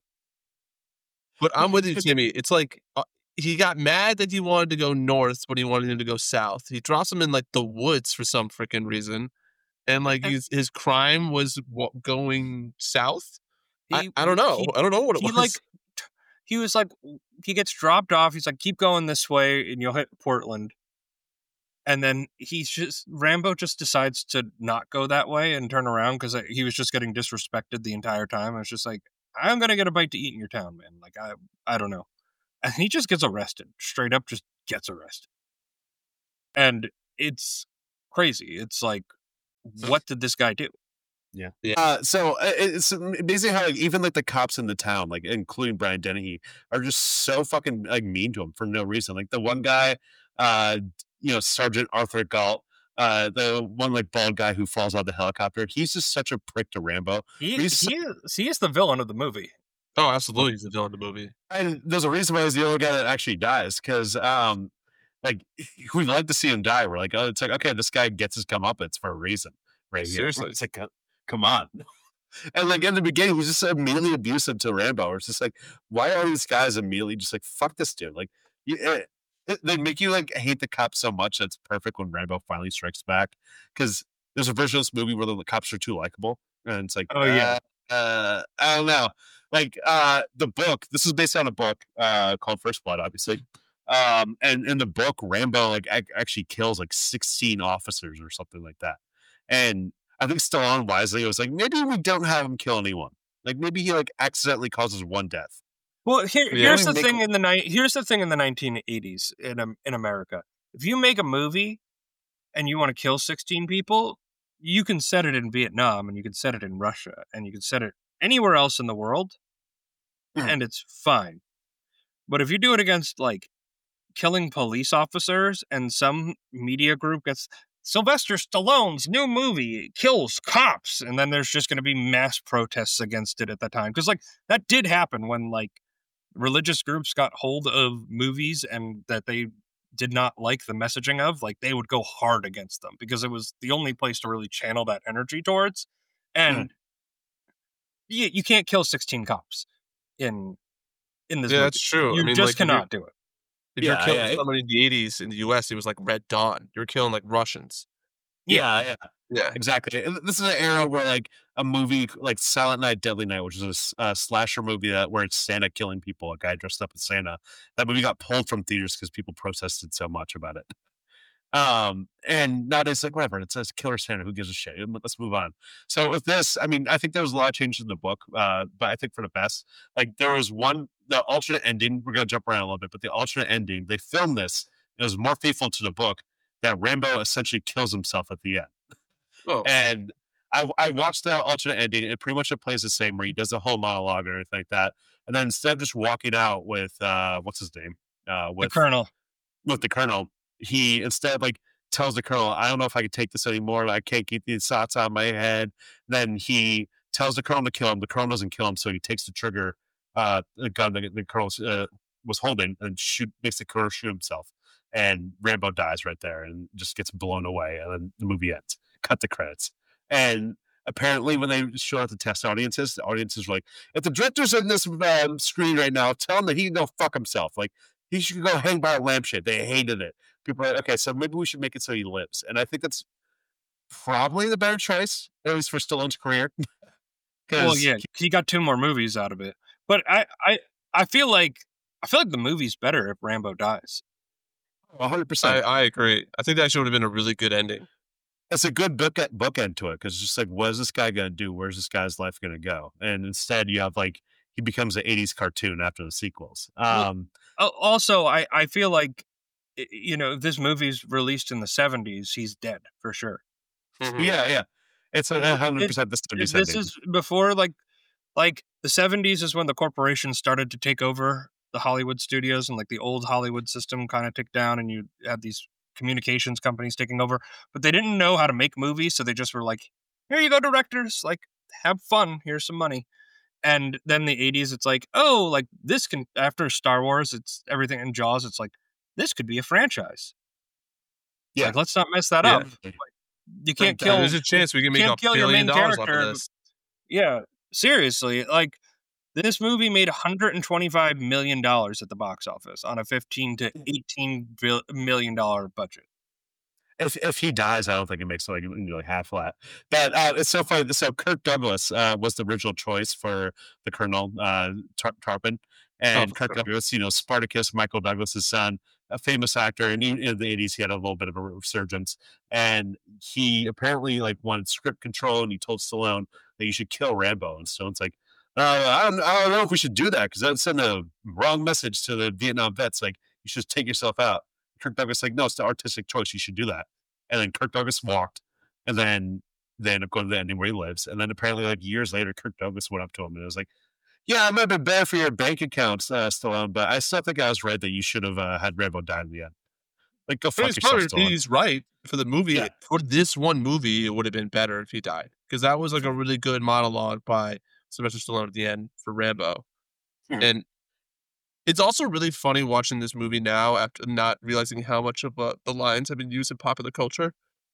But I'm with you, Timmy. It's like uh, he got mad that he wanted to go north, but he wanted him to go south. He drops him in like the woods for some freaking reason, and like And- he's, his crime was what, going south. I, He- I don't know. he- I don't know what it he was. like t- he was like he gets dropped off. He's like, keep going this way and you'll hit Portland. And then he's just Rambo just decides to not go that way and turn around because he was just getting disrespected the entire time. I was just like, I'm gonna get a bite to eat in your town, man. Like I I don't know. And he just gets arrested. Straight up just gets arrested. And it's crazy. It's like, what did this guy do? Yeah. Yeah. Uh, so uh, it's amazing how like, even like the cops in the town, like including Brian Dennehy, are just so fucking like mean to him for no reason. Like the one guy, uh, you know, Sergeant Arthur Galt, uh, the one like bald guy who falls out of the helicopter. He's just such a prick to Rambo. He He's- he is, he is the villain of the movie. Oh, absolutely. He's the villain of the movie. And there's a reason why he's the only guy that actually dies, because um, like we like to see him die. We're like, oh, it's like okay, this guy gets his comeuppance for a reason, right here. Seriously. It's like, uh, come on. And like in the beginning, he was just immediately abusive to Rambo. It's just like, why are these guys immediately just like, fuck this dude? Like, you, eh, it- they make you like hate the cops so much. That's perfect when Rambo finally strikes back, because there's a version of this movie where the cops are too likable, and it's like, Oh, yeah. uh, uh, I don't know. Like uh, the book, this is based on a book uh, called First Blood, obviously. Um, and in the book, Rambo like ac- actually kills like sixteen officers or something like that. And I think Stallone wisely was like, maybe we don't have him kill anyone. Like maybe he like accidentally causes one death. Well, here, Yeah. here's the Make- thing in the ni- here's the thing in the nineteen eighties in Am- in America. If you make a movie and you want to kill sixteen people, you can set it in Vietnam and you can set it in Russia and you can set it anywhere else in the world, Mhm. and it's fine. But if you do it against like killing police officers and some media group gets Sylvester Stallone's new movie kills cops, and then there's just going to be mass protests against it at the time, because like that did happen when like religious groups got hold of movies and that they did not like the messaging of, like they would go hard against them because it was the only place to really channel that energy towards. And you, you can't kill sixteen cops in in this Yeah, movie. that's true. You I mean, just like, if you're- cannot do it. If you're Yeah, killing yeah. somebody in the eighties in the U S, it was like Red Dawn. You're killing like Russians. Yeah, yeah. Yeah. Exactly. And this is an era where like a movie like Silent Night, Deadly Night, which is a s- a, slasher movie that where it's Santa killing people, a guy dressed up as Santa. That movie got pulled from theaters because people protested so much about it. Um, and nowadays, like whatever, it says Killer Santa. Who gives a shit? Let's move on. So with this, I mean, I think there was a lot of changes in the book, uh, but I think for the best. Like there was one, the alternate ending. We're gonna jump around a little bit, but the alternate ending, they filmed this. It was more faithful to the book. That Rambo essentially kills himself at the end. Oh, And I, I watched the alternate ending. It pretty much it plays the same where he does the whole monologue and everything like that. And then instead of just walking out with uh, what's his name, uh, The with colonel. with the colonel, he instead like tells the colonel, "I don't know if I can take this anymore. I can't keep these thoughts out of my head." Then he tells the colonel to kill him. The colonel doesn't kill him, so he takes the trigger, uh, the gun that the colonel uh, was holding, and shoot makes the colonel shoot himself. And Rambo dies right there and just gets blown away, and then the movie ends. Cut the credits. And apparently when they show out the test audiences, the audiences were like, if the director's in this um, screen right now, tell him that he can go fuck himself. Like, he should go hang by a lampshade. They hated it. People are like, okay, so maybe we should make it so he lives. And I think that's probably the better choice, at least for Stallone's career. Well, yeah, he got two more movies out of it. But I, I, I feel like I feel like the movie's better if Rambo dies. one hundred percent. I, I agree. I think that actually would have been a really good ending. It's a good book bookend to it because it's just like, what is this guy going to do? Where's this guy's life going to go? And instead, you have like he becomes an eighties cartoon after the sequels. Um, well, also, I, I feel like, you know, if this movie's released in the seventies, he's dead for sure. Mm-hmm. Yeah, yeah. It's a hundred percent the seventies. This is before like like the seventies is when the corporations started to take over the Hollywood studios and like the old Hollywood system kind of ticked down and you had these communications companies taking over, but they didn't know how to make movies, so they just were like, here you go, directors, like have fun, here's some money. And then the eighties, it's like, oh, like this can, after Star Wars, it's everything in Jaws, it's like, this could be a franchise. Yeah. Like, let's not mess that Yeah. up. Like, you can't kill. There's a chance we can make a kill your billion main dollars off character. of this. Yeah, seriously. Like, this movie made one hundred twenty-five million dollars at the box office on a fifteen to eighteen million dollars budget. If if he dies, I don't think it makes like, like half that. But uh, it's so funny. So Kirk Douglas uh, was the original choice for the Colonel uh, Tar- Tarpon, and Oh, Kirk sure. Douglas, you know, Spartacus, Michael Douglas's son, a famous actor, and he, in the eighties he had a little bit of a resurgence, and he apparently like wanted script control, and he told Stallone that you should kill Rambo, and Stallone's like, uh, I don't, I don't know if we should do that because that'd send a wrong message to the Vietnam vets. Like, you should just take yourself out. Kirk Douglas like, no, it's the artistic choice. You should do that. And then Kirk Douglas walked, and then they end up going to the ending where he lives. And then apparently, like years later, Kirk Douglas went up to him and it was like, "Yeah, it might have been bad for your bank accounts, uh, Stallone, but I still think I was right that you should have uh, had Rambo die in the end. Like, go fuck He's, yourself, probably, Stallone." he's right for the movie. Yeah. For this one movie, it would have been better if he died because that was like a really good monologue by Sylvester Stallone at the end for Rambo. Hmm. And it's also really funny watching this movie now after not realizing how much of uh, the lines have been used in popular culture.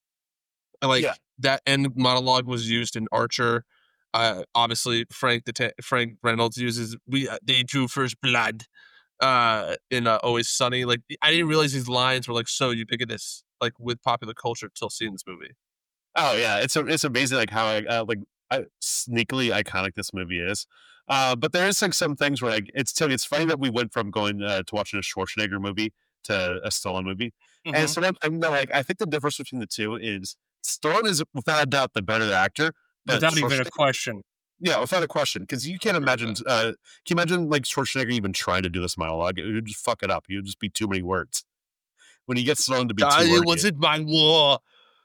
And like Yeah. that end monologue was used in Archer. Uh, obviously, Frank the ta- Frank Reynolds uses "we uh, they drew first blood" uh, in uh, Always Sunny. Like, I didn't realize these lines were like so ubiquitous, like with popular culture, till seeing this movie. Oh yeah, it's a, it's amazing like how uh, like I, sneakily iconic this movie is. Uh, but there is like some things where like it's it's funny that we went from going uh, to watching a Schwarzenegger movie to a Stallone movie, Mhm. and so I'm, I'm like I think the difference between the two is Stallone is without a doubt the better actor, but Without even a Schwarzenegger- question. yeah, without a question, because you can't imagine. Uh, can you imagine like Schwarzenegger even trying to do this monologue? It would just fuck it up. It would just be too many words. When he gets Stallone to be too Die, wordy, was it my war?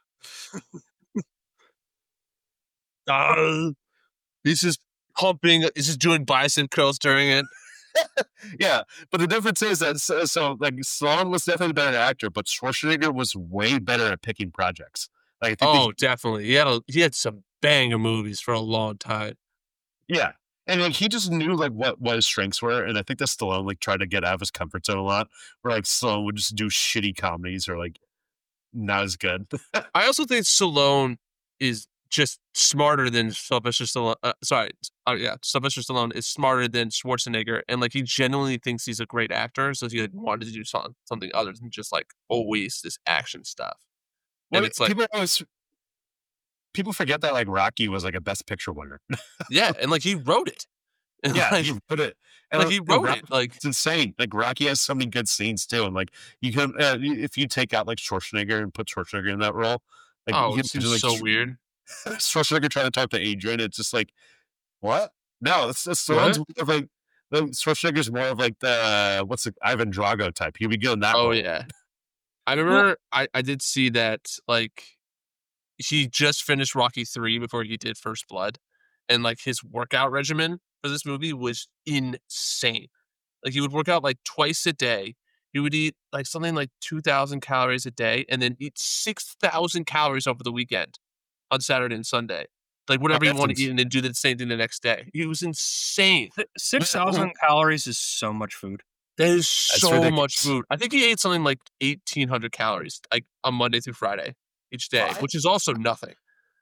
Die. He's just pumping. He's just doing bicep curls during it. yeah, but the difference is that so, so like Stallone was definitely a better actor, but Schwarzenegger was way better at picking projects. Like, I think Oh, definitely. He had a, he had some banger movies for a long time. they- yeah, and like he just knew like what what his strengths were, and I think that Stallone like tried to get out of his comfort zone a lot. Where like Stallone would just do shitty comedies or like not as good. I also think Stallone is just smarter than Sylvester Stallone. Uh, sorry, oh yeah, Sylvester Stallone is smarter than Schwarzenegger, and like he genuinely thinks he's a great actor, so he like, wanted to do something something other than just like always this action stuff. And Well, it's like, people always people forget that like Rocky was like a Best Picture winner. yeah, and like he wrote it. And, yeah, like, he put it. And like he wrote Rocky- it. Like It's insane. Like Rocky has so many good scenes too, and like you can uh, if you take out like Schwarzenegger and put Schwarzenegger in that role, like oh, you it can seems just, like, so Sch- weird. Schwarzenegger trying to talk to Adrian, it's just like what? No, it's, it's What? Stallone's more of like the Schwarzenegger's more of like the what's the Ivan Drago type. He'll be good in that. Oh role. yeah, I remember. I I did see that. Like he just finished Rocky three before he did First Blood, and like his workout regimen for this movie was insane. Like he would work out like twice a day. He would eat like something like two thousand calories a day, and then eat six thousand calories over the weekend on Saturday and Sunday. Like whatever you that's want to ins- eat, and then do the same thing the next day. It was insane. six thousand calories is so much food. That is That's so much ridiculous. food. I think he ate something like eighteen hundred calories, like on Monday through Friday each day, What? which is also nothing.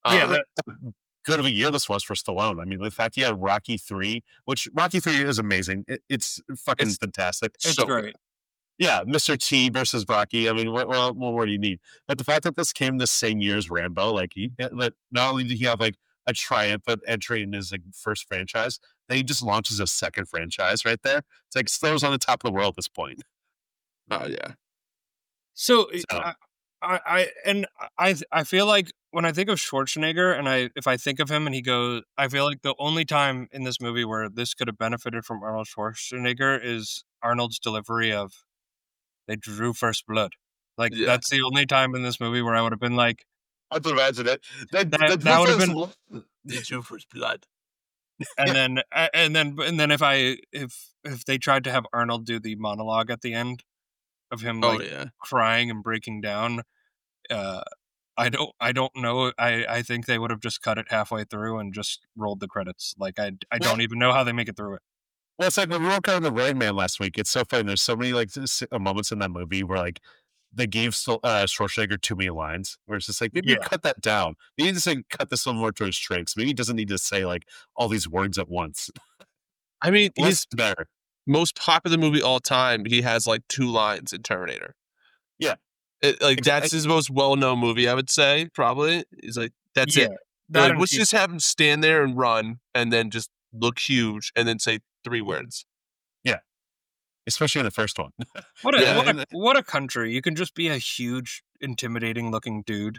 Yeah, Um, that, Good of a year this was for Stallone. I mean, the fact he had Rocky three, which Rocky three is amazing. It, it's fucking It's- fantastic. it's so great. Yeah, Mister T versus Rocky. I mean, what, what, what more do you need? But the fact that this came the same year as Rambo, like, he, that not only did he have like a triumphant entry in his like first franchise, then he just launches a second franchise right there. It's like Stallone's on the top of the world at this point. Oh yeah. So, So- I, I, I and I I feel like when I think of Schwarzenegger, and I if I think of him and he goes, I feel like the only time in this movie where this could have benefited from Arnold Schwarzenegger is Arnold's delivery of "They drew first blood." Like Yeah. that's the only time in this movie where I would have been like, I can imagine it. That, That- that would've been- They drew first blood. and Yeah. then a- and then and then if I if if they tried to have Arnold do the monologue at the end of him Oh like yeah. crying and breaking down, uh, I don't I don't know. I I think they would have just cut it halfway through and just rolled the credits. Like I I don't even know how they make it through it. Well, it's like when we were on the Rain Man last week. It's so funny. There's so many like s- uh, moments in that movie where like they gave Sto- uh, Schwarzenegger too many lines. Where it's just like maybe you Yeah. cut that down. Maybe just like cut this one more to his strengths. Maybe he doesn't need to say like all these words at once. I mean, Less his is better. most popular movie all time, he has like two lines in Terminator. Yeah. It, like Ex- that's his most well-known movie, I would say. Probably he's like that's yeah, it. that Like, and let's he- just have him stand there and run, and then just look huge, and then say three words. Especially in the first one. what a yeah, what, and- a what a country. You can just be a huge, intimidating looking dude,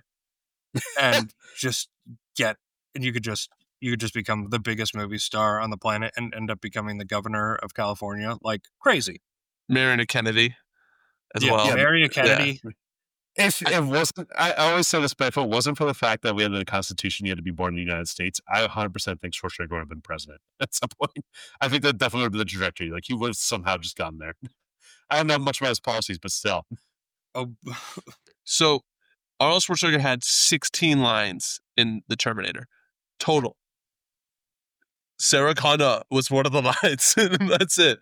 and just get and you could just you could just become the biggest movie star on the planet and end up becoming the governor of California like crazy. Marrying a Kennedy as yeah, well. marry a Kennedy. If it wasn't, I I always say this, but if it wasn't for the fact that we had in the Constitution, you had to be born in the United States, I one hundred percent think Schwarzenegger would have been president at some point. I think that definitely would have been the trajectory. Like he would have somehow just gotten there. I don't know much about his policies, but still. Oh, So Arnold Schwarzenegger had sixteen lines in The Terminator total. Sarah Connor was one of the lines. That's it.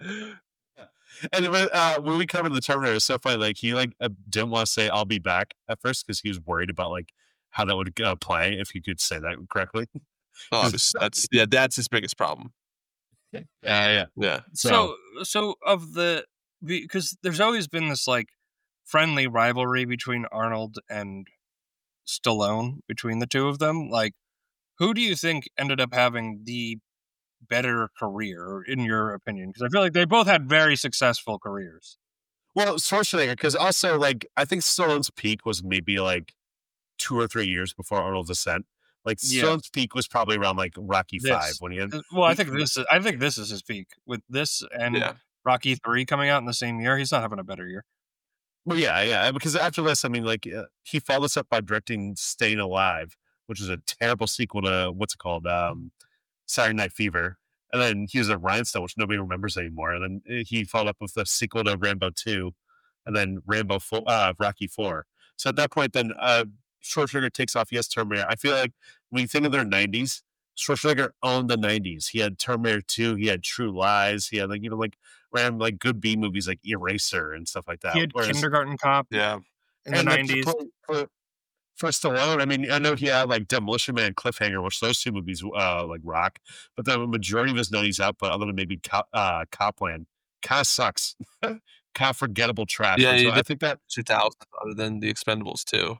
And when, uh, when we come into the Terminator, it's so funny. Like he like uh, didn't want to say "I'll be back" at first because he was worried about like how that would uh, play if he could say that correctly. Oh, that's yeah, that's his biggest problem. Yeah, yeah. Yeah. so so of the because there's always been this like friendly rivalry between Arnold and Stallone between the two of them. Like, who do you think ended up having the better career, in your opinion? Because I feel like they both had very successful careers. Well, Schwarzenegger, because also like I think Stallone's peak was maybe like two or three years before Arnold's ascent. Like Yeah. Stallone's peak was probably around like Rocky This. Five when he had. Uh, Well, I think this is I think this is his peak with this and Yeah. Rocky Three coming out in the same year. He's not having a better year. Well, yeah, yeah. Because after this, I mean, like uh, he followed this up by directing Staying Alive, which is a terrible sequel to what's it called, um, Saturday Night Fever. And then he was a Rhinestone, which nobody remembers anymore. And then uh, he followed up with the sequel to Rambo Two, and then Rambo Four, uh, Rocky Four. So at that point, then uh, Schwarzenegger takes off. He has Terminator. I feel like when you think of their nineties, Schwarzenegger owned the nineties. He had Terminator Two. He had True Lies. He had like you know like ran like good B movies like Eraser and stuff like that. He had Whereas- Kindergarten Cop Yeah. in the and, like, nineties. For, for, for Stallone, I mean, I know he had like Demolition Man, Cliffhanger, which those two movies uh like rock, but the majority of his nineties output, other than maybe Cop, uh, Copland, kind of sucks. kind of forgettable trash. Yeah, And he so I did- think that, two thousand other than the Expendables too.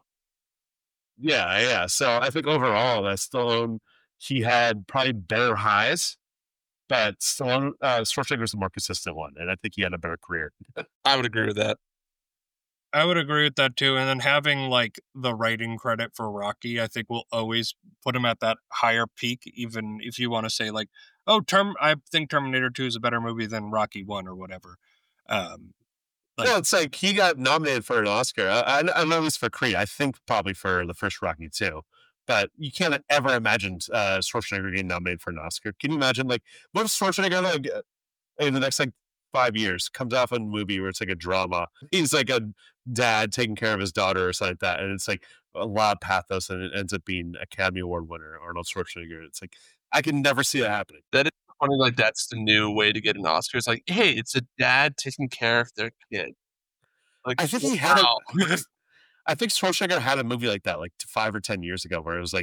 yeah, yeah. So I think overall, that Stallone, he had probably better highs, but Stallone, uh, Schwarzenegger was the more consistent one, and I think he had a better career. I would agree with that. I would agree with that too. And then having like the writing credit for Rocky, I think will always put him at that higher peak, even if you want to say like, oh, term I think Terminator Two is a better movie than Rocky One or whatever. Um Like- well, it's like he got nominated for an Oscar. I, I, I know it's for Creed. I think probably for the first Rocky too. But you can't ever imagine uh, Schwarzenegger getting nominated for an Oscar. Can you imagine, like, what if Schwarzenegger, like, uh, in the next, like, five years comes off a movie where it's, like, a drama? He's, like, a dad taking care of his daughter or something like that. And it's, like, a lot of pathos, and it ends up being Academy Award winner, Arnold Schwarzenegger. It's, like, I can never see that happening. That is funny. Like that's the new way to get an Oscar. It's like, hey, it's a dad taking care of their kid. Like I think he had wow. a, I think Schwarzenegger had a movie like that, like five or ten years ago, where it was like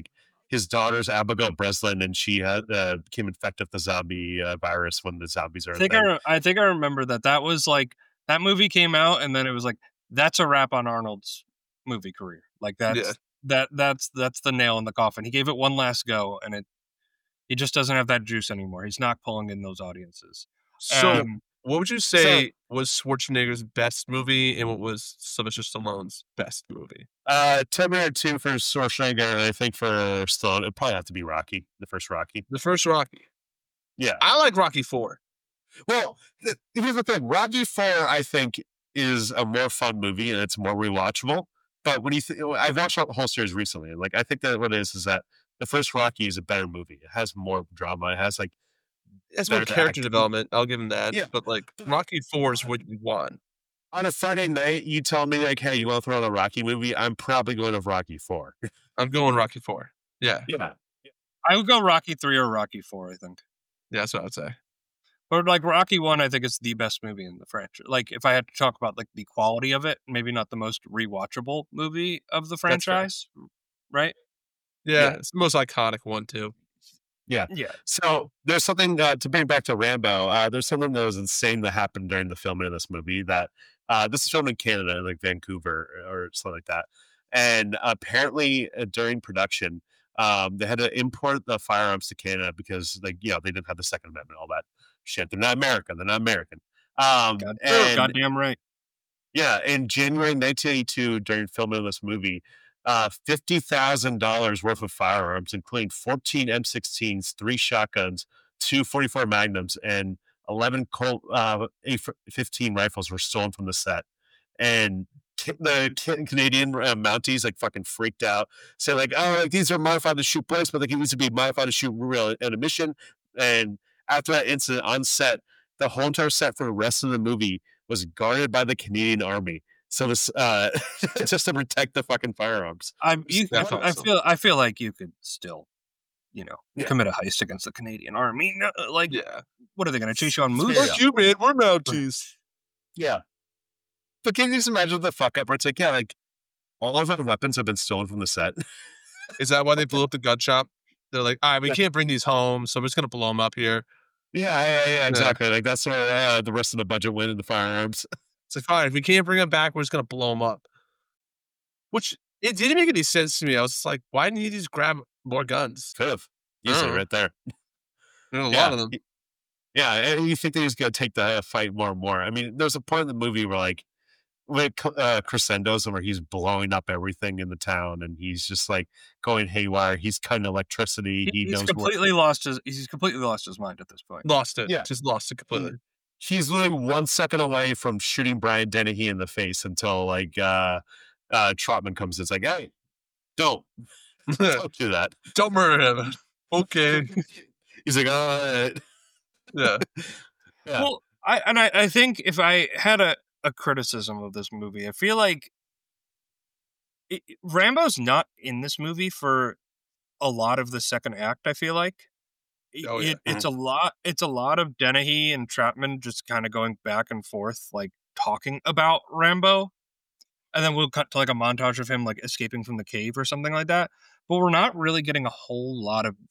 his daughter's Abigail Breslin, and she had uh, became infected with the zombie uh, virus when the zombies are. I think I, re- I think I remember that. That was like that movie came out, and then it was like that's a wrap on Arnold's movie career. Like that's Yeah. that that's that's the nail in the coffin. He gave it one last go, and it he just doesn't have that juice anymore. He's not pulling in those audiences. So, Um, what would you say was Schwarzenegger's best movie, and what was Sylvester Stallone's best movie? Uh, Terminator two for Schwarzenegger, and I think for Stallone, it'd probably have to be Rocky, the first Rocky. The first Rocky. Yeah. I like Rocky four. Well, th- here's the thing. Rocky four, I think, is a more fun movie, and it's more rewatchable. But when you th- I've watched the whole series recently, and like I think that what it is is that the first Rocky is a better movie. It has more drama. It has like It's more better character acting. development. I'll give him that. Yeah. But like Rocky four is what you want. On a Friday night, you tell me like, "Hey, you want to throw on a Rocky movie?" I'm probably going to Rocky four. I'm going Rocky four. Yeah. Yeah. I would go Rocky three or Rocky four. I think. Yeah, that's what I would say. But like Rocky one, I think it's the best movie in the franchise. Like if I had to talk about like the quality of it, maybe not the most rewatchable movie of the fair. franchise, right? Yeah, Yeah. it's the most iconic one too. Yeah. So there's something uh, to bring back to Rambo. Uh, there's something that was insane that happened during the filming of this movie. That uh, this is filmed in Canada, like Vancouver or something like that. And apparently uh, during production, um, they had to import the firearms to Canada because, like, you know, they didn't have the Second Amendment, all that shit. They're not American. They're not American. Um, God, and goddamn right. yeah, in January nineteen eighty-two, during filming of this movie, uh, fifty thousand dollars worth of firearms, including fourteen M sixteens, three shotguns, two forty-four Magnums, and eleven Colt uh, A fifteen rifles were stolen from the set. And ca- the ca- Canadian uh, Mounties like fucking freaked out, saying like, "Oh, like these are modified to shoot bullets, but they can used to be modified to shoot real ammunition." And after that incident on set, the whole entire set for the rest of the movie was guarded by the Canadian Army. So this, uh, just to protect the fucking firearms. I'm. You, That's I awesome. feel. I feel like you could still, you know, Yeah. commit a heist against the Canadian Army. No, like, Yeah. what are they going to chase you on moose? Yeah. Fuck you, man. We're Mounties. Yeah. But can you just imagine the fuck up where it's like, yeah, like all of our weapons have been stolen from the set. Is that why they blew up the gun shop? They're like, all right, we Yeah. can't bring these home, so we're just gonna blow them up here. Yeah, yeah, yeah, exactly. Like that's where uh, the rest of the budget went in the firearms. It's like, fine, if we can't bring them back, we're just gonna blow them up. Which it didn't make any sense to me. I was just like, why didn't you just grab more guns? Could have. Easily Oh. right there. There's a Yeah. lot of them. Yeah, and you think they're just gonna take the uh, fight more and more. I mean, there's a point in the movie where like when it co- uh, crescendos and where he's blowing up everything in the town, and he's just like going haywire. He's cutting electricity. He- He, he's knows completely lost his. He's completely lost his mind at this point. Lost it. Yeah. Just lost it completely. What, he's literally one second away from shooting Brian Dennehy in the face until like uh, uh, Trotman comes in. It's like, hey, don't don't do that. Don't murder him. Okay. He's like, uh, Yeah. yeah. Well, I and I, I think if I had a, a criticism of this movie, I feel like it, Rambo's not in this movie for a lot of the second act. I feel like It- Oh, yeah. it, it's a lot. It's a lot of Dennehy and Trotman just kind of going back and forth, like talking about Rambo, and then we'll cut to like a montage of him like escaping from the cave or something like that. But we're not really getting a whole lot of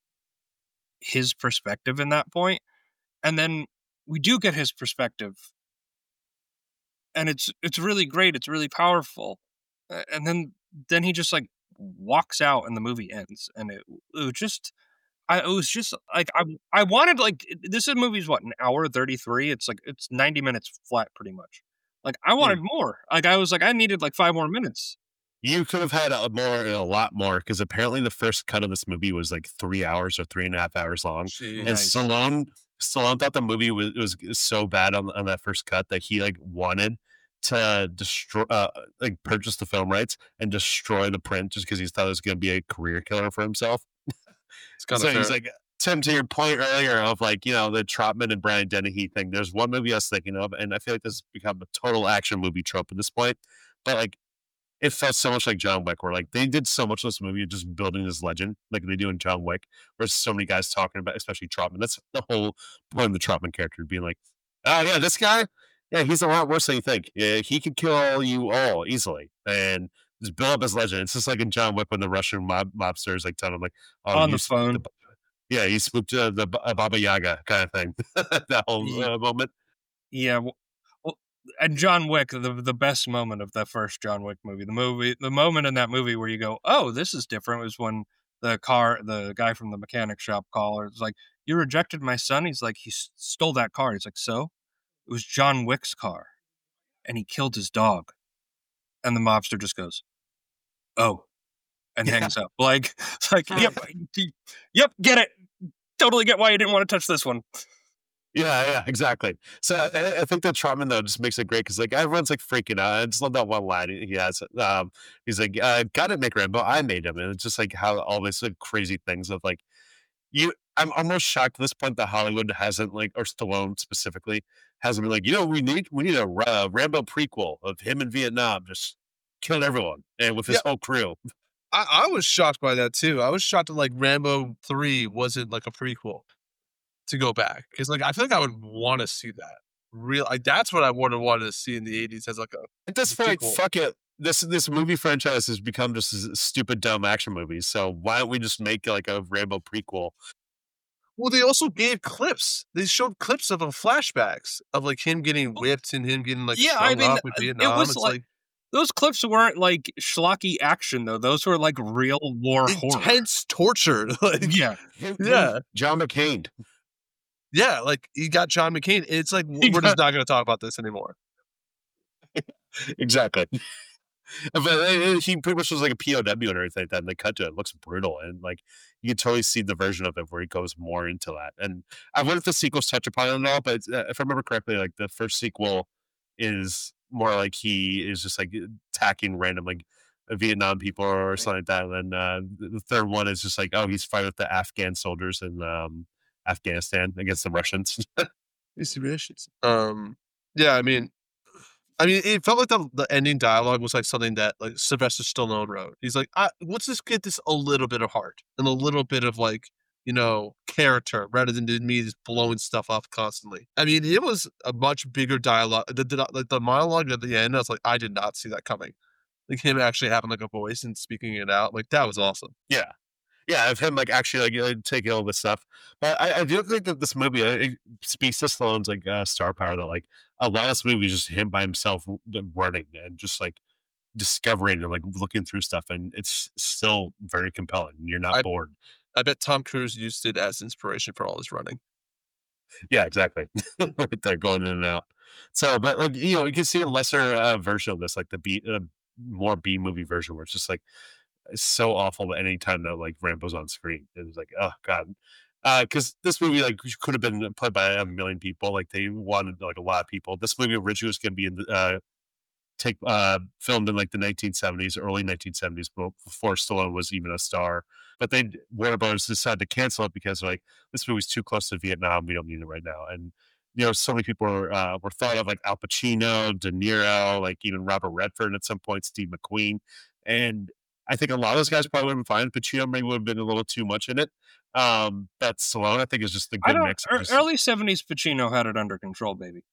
his perspective in that point. And then we do get his perspective, and it's it's really great. It's really powerful. A- And then then he just like walks out, and the movie ends. And it, it was just, I it was just like I I wanted like this is movie's what an hour thirty three. It's like it's ninety minutes flat pretty much. Like I wanted more. Like I was like I needed like five more minutes. You could have had a more, a lot more, because apparently the first cut of this movie was like three hours or three and a half hours long. Jeez. And Nice. Stallone, Stallone thought the movie was, was so bad on, on that first cut that he like wanted to destroy, uh, like purchase the film rights and destroy the print just because he thought it was going to be a career killer for himself. It's kind So of he's fair. like, Tim, to your point earlier of like, you know, the Trotman and Brian Dennehy thing, there's one movie I was thinking of, and I feel like this has become a total action movie trope at this point. But like, it felt so much like John Wick, where like they did so much of this movie just building this legend, like they do in John Wick, where so many guys talking about, especially Trotman. That's the whole point of the Trotman character, being like, oh yeah, this guy, yeah, he's a lot worse than you think. Yeah, he could kill you all easily. And just build up his legend. It's just like in John Wick when the Russian mob mobster is like telling him like, "Oh, On you the phone. The, yeah, he spooked uh, the uh, Baba Yaga kind of thing." That whole uh, moment. Yeah, well, well, and John Wick, the the best moment of the first John Wick movie, the movie, the moment in that movie where you go, "Oh, this is different," was when the car, the guy from the mechanic shop caller, is like, "You rejected my son." He's like, "He s- stole that car." He's like, "So?" It was John Wick's car, and he killed his dog. And the mobster just goes, "Oh," and Yeah. hangs up. Like, it's like, yep, yep, get it. Totally get why you didn't want to touch this one. Yeah, yeah, exactly. So I, I think that Trotman though just makes it great because like everyone's like freaking out. I just love that one line he has. Um, he's like, uh, "Got to make Rambo. I made him," and it's just like how all these like crazy things of like you. I'm almost shocked at this point that Hollywood hasn't like, or Stallone specifically hasn't been like, you know, we need we need a uh, Rambo prequel of him in Vietnam just killing everyone and with his Yeah. whole crew. I, I was shocked by that too. I was shocked that like Rambo three wasn't like a prequel to go back because like I feel like I would want to see that. Real, like that's what I would have wanted to see in the eighties as like a. At this a point, sequel. fuck it. This this movie franchise has become just s- stupid, dumb action movies. So why don't we just make like a Rambo prequel? Well, they also gave clips. They showed clips of uh, flashbacks of like him getting whipped and him getting like Yeah, strung I mean, up with uh, Vietnam. it was It's like, like, those clips weren't like schlocky action though. Those were like real war horror. intense torture. Like, Yeah, Him- him, Yeah. John McCain. yeah, like he got John McCain. It's like He we're just got- not going to talk about this anymore. Exactly. But uh, he pretty much was like a P O W and everything like that. And they cut to it. It looks brutal. And like you can totally see the version of it where he goes more into that. And I wonder if the sequels touch upon it at all. But uh, if I remember correctly, like the first sequel is more like he is just like attacking random like Vietnam people or something like that. And then uh, the third one is just like, oh, he's fighting with the Afghan soldiers in um, Afghanistan against the Russians. Um, yeah, I mean, I mean, it felt like the the ending dialogue was like something that like Sylvester Stallone wrote. He's like, I, let's just get this a little bit of heart and a little bit of like, you know, character rather than me just blowing stuff up constantly. I mean, it was a much bigger dialogue. The, the, like the monologue at the end, I was like, I did not see that coming. Like him actually having like a voice and speaking it out, like that was awesome. Yeah. Yeah, of him like actually like uh, taking all this stuff. But I, I do think that this movie uh, it speaks to Stallone's like uh, star power. That like a lot of this movie is just him by himself running and just like discovering and like looking through stuff, and it's still very compelling. You're not I- bored. I bet Tom Cruise used it as inspiration for all his running. Yeah, exactly. Right there, going in and out. So, but like you know, you can see a lesser uh, version of this, like the B, uh, more B movie version, where it's just like it's so awful at any time that like Rambo's on screen. It was like, oh god, because this movie like could have been played by a million people. Like they wanted like a lot of people. This movie originally was going to be in the, uh, take uh, filmed in like the nineteen seventies, early nineteen seventies, before Stallone was even a star. But they Warner Brothers decided to cancel it because like this movie's too close to Vietnam. We don't need it right now. And you know, so many people were uh, were thought of like Al Pacino, De Niro, like even Robert Redford at some point, Steve McQueen, and I think a lot of those guys probably would have been fine. Pacino maybe would have been a little too much in it. Um, but Stallone, I think, is just the I good don't. mix. of ear- just- Early seventies Pacino had it under control, baby.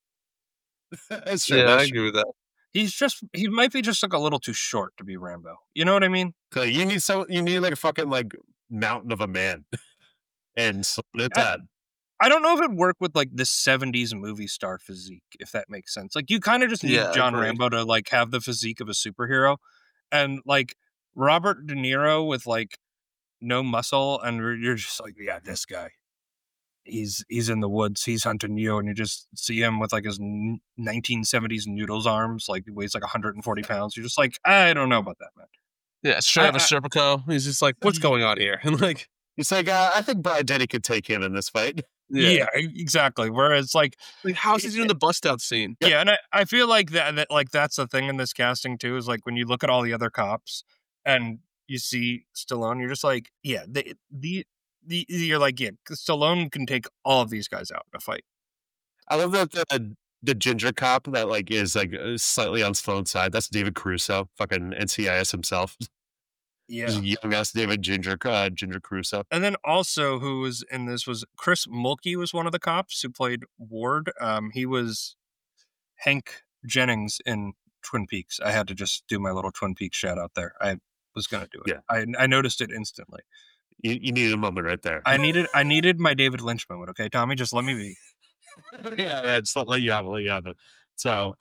That's true. Yeah, I That's true. agree with that. He's just he might be just like a little too short to be Rambo. You know what I mean? Okay, You need so you need like a fucking like mountain of a man, and so it's I- that. I don't know if it'd work with like the seventies movie star physique, if that makes sense. Like you kind of just need Yeah, John agreed. Rambo to like have the physique of a superhero, and like Robert De Niro with like no muscle, and you're- you're just like, yeah, this guy. He's he's in the woods. He's hunting you, and you just see him with like his n- nineteen seventies noodles arms, like he weighs like one hundred forty pounds. You're just like, I don't know about that, man. Yeah, straight out of I- Serpico. He's just like, what's going on here? And like, It's like uh, I think Brian Denny could take him in this fight. Yeah, e- exactly. Whereas like, Like, how's he doing the bust out scene? yeah, and I, I feel like that, that like that's the thing in this casting too, is like when you look at all the other cops and you see Stallone, you're just like, yeah, they, the the you're like, yeah, Stallone can take all of these guys out in a fight. I love that the the ginger cop that like is like uh, slightly on Stallone's side. That's David Caruso, fucking N C I S himself. Yeah. Just young ass David Ginger uh, Ginger Caruso. And then also who was in this was Chris Mulkey was one of the cops who played Ward. Um, he was Hank Jennings in Twin Peaks. I had to just do my little Twin Peaks shout out there. I was gonna do it. Yeah. I I noticed it instantly. You, you needed a moment right there. I needed I needed my David Lynch moment. Okay, Tommy, just let me be. yeah, yeah, just let you have it, let you have it. So,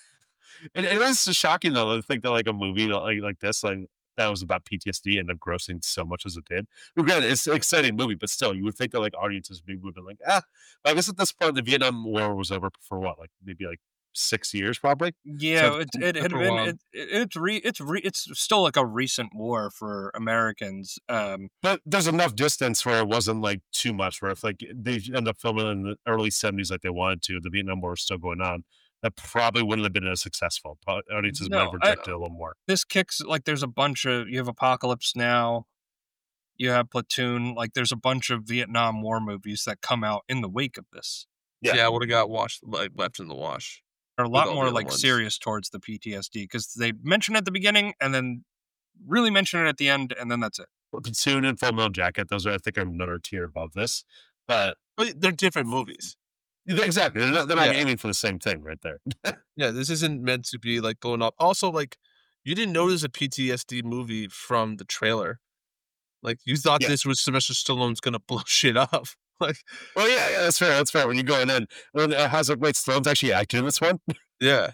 it, it is shocking though to think that like a movie like like this, like that was about P T S D, ended up grossing so much as it did. Again, it's an exciting movie, but still, you would think that like audiences would be like, ah. But I guess at this point, the Vietnam War was over for what, like maybe like six years, probably. Yeah, So it it had for a been while. it, it, it's re it's re it's still like a recent war for Americans. Um, But there's enough distance where it wasn't like too much. Where if like they end up filming in the early seventies like they wanted to, the Vietnam War was still going on. That probably wouldn't have been as successful. Probably audiences might No, have I- rejected it a little more. this kicks like there's a bunch of you have Apocalypse Now, you have Platoon. Like there's a bunch of Vietnam War movies that come out in the wake of this. Yeah. Yeah, I would have got washed like left in the wash. Are a With lot all the more other like ones. serious towards the P T S D because they mention it at the beginning and then really mention it at the end and then that's it. Platoon and Full Metal Jacket, those are I think are another tier above this. But But they're different movies. exactly, they're not, they're not Yeah. aiming for the same thing right there. Yeah, this isn't meant to be like going up. Also, like you didn't notice a P T S D movie from the trailer. Like you thought Yeah. this was Sylvester Stallone's gonna blow shit up. Like Well, yeah, yeah, that's fair. That's fair. When you're going in, well, uh, how's it? Wait, Stallone's actually acting in this one. yeah.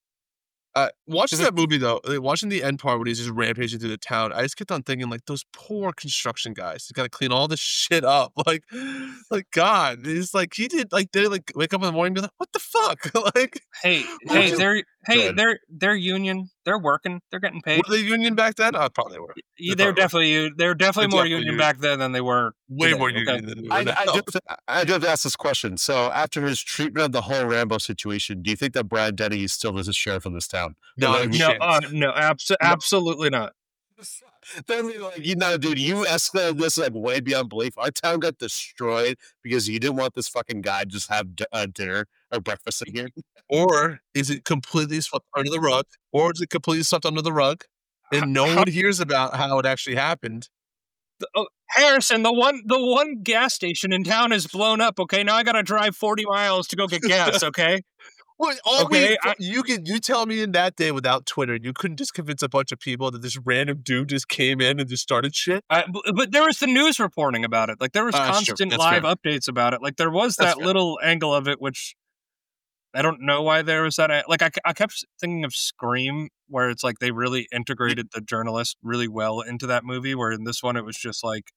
Uh, watching Is it- that movie though, like, watching the end part when he's just rampaging through the town, I just kept on thinking like those poor construction guys. They got to clean all this shit up. Like, like God, it's like he did. Like they like wake up in the morning and be like, "What the fuck?" Like, Hey, Well, hey, it's they're hey, good. they're they're union. They're working. They're getting paid. were they union back then? Oh, probably were. Yeah, They're they're probably definitely u- they're definitely They're more definitely union union. back then than they were. Way today, more okay? union than they were I, now. I, do have to, I do have to ask this question. So, after his treatment of the whole Rambo situation, do you think that Brad Denny is still the sheriff in this town? No, Or, like, No, chance. uh, no, abso- absolutely not. Then they're like, you know, dude, you escalated this like way beyond belief. Our town got destroyed because you didn't want this fucking guy to just have d- uh, dinner or breakfast in here. Or is it completely swept under the rug? Or is it completely swept under the rug? And no How- one hears about how it actually happened. Oh, Harrison, the one the one gas station in town is blown up. Okay, now I gotta drive forty miles to go get gas. Okay, What? All Okay, we, I- you can you tell me in that day without Twitter, you couldn't just convince a bunch of people that this random dude just came in and just started shit. I, b- but there was the news reporting about it. Like there was Uh, that's true. constant That's live fair. updates about it. Like there was That's that fair. little angle of it, which I don't know why there was that. a- Like I, c- I kept thinking of Scream, where it's like they really integrated the journalist really well into that movie. Where in this one, it was just like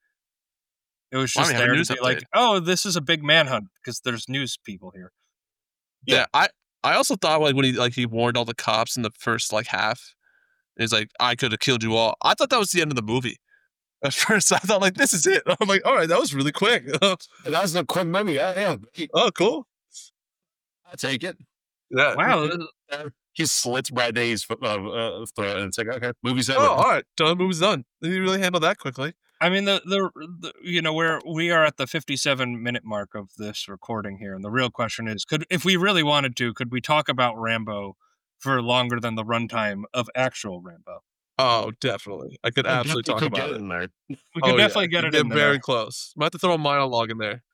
it was Why don't just we have a there to news be update? like, oh, this is a big manhunt because there's news people here. Yeah. Yeah. I I also thought like when he like he warned all the cops in the first like half, it's like I could have killed you all. I thought that was the end of the movie. At first, I thought like this is it. I'm like, all right, that was really quick. That was a quick movie. Yeah, yeah. Oh, cool. I'll take it. Yeah. Wow, He slits Brad Denny's uh, uh, throat, and it's like, okay, movie's over. Oh, all right. Done. Movie's done. They didn't really handle that quickly. I mean, the, the the you know we're we are at the fifty-seven minute mark of this recording here, and the real question is, could if we really wanted to, could we talk about Rambo for longer than the runtime of actual Rambo? Oh, definitely. I could I absolutely talk definitely about could it. in there. We Oh, could yeah. definitely get You it in very there. close. Might have to throw a monologue in there.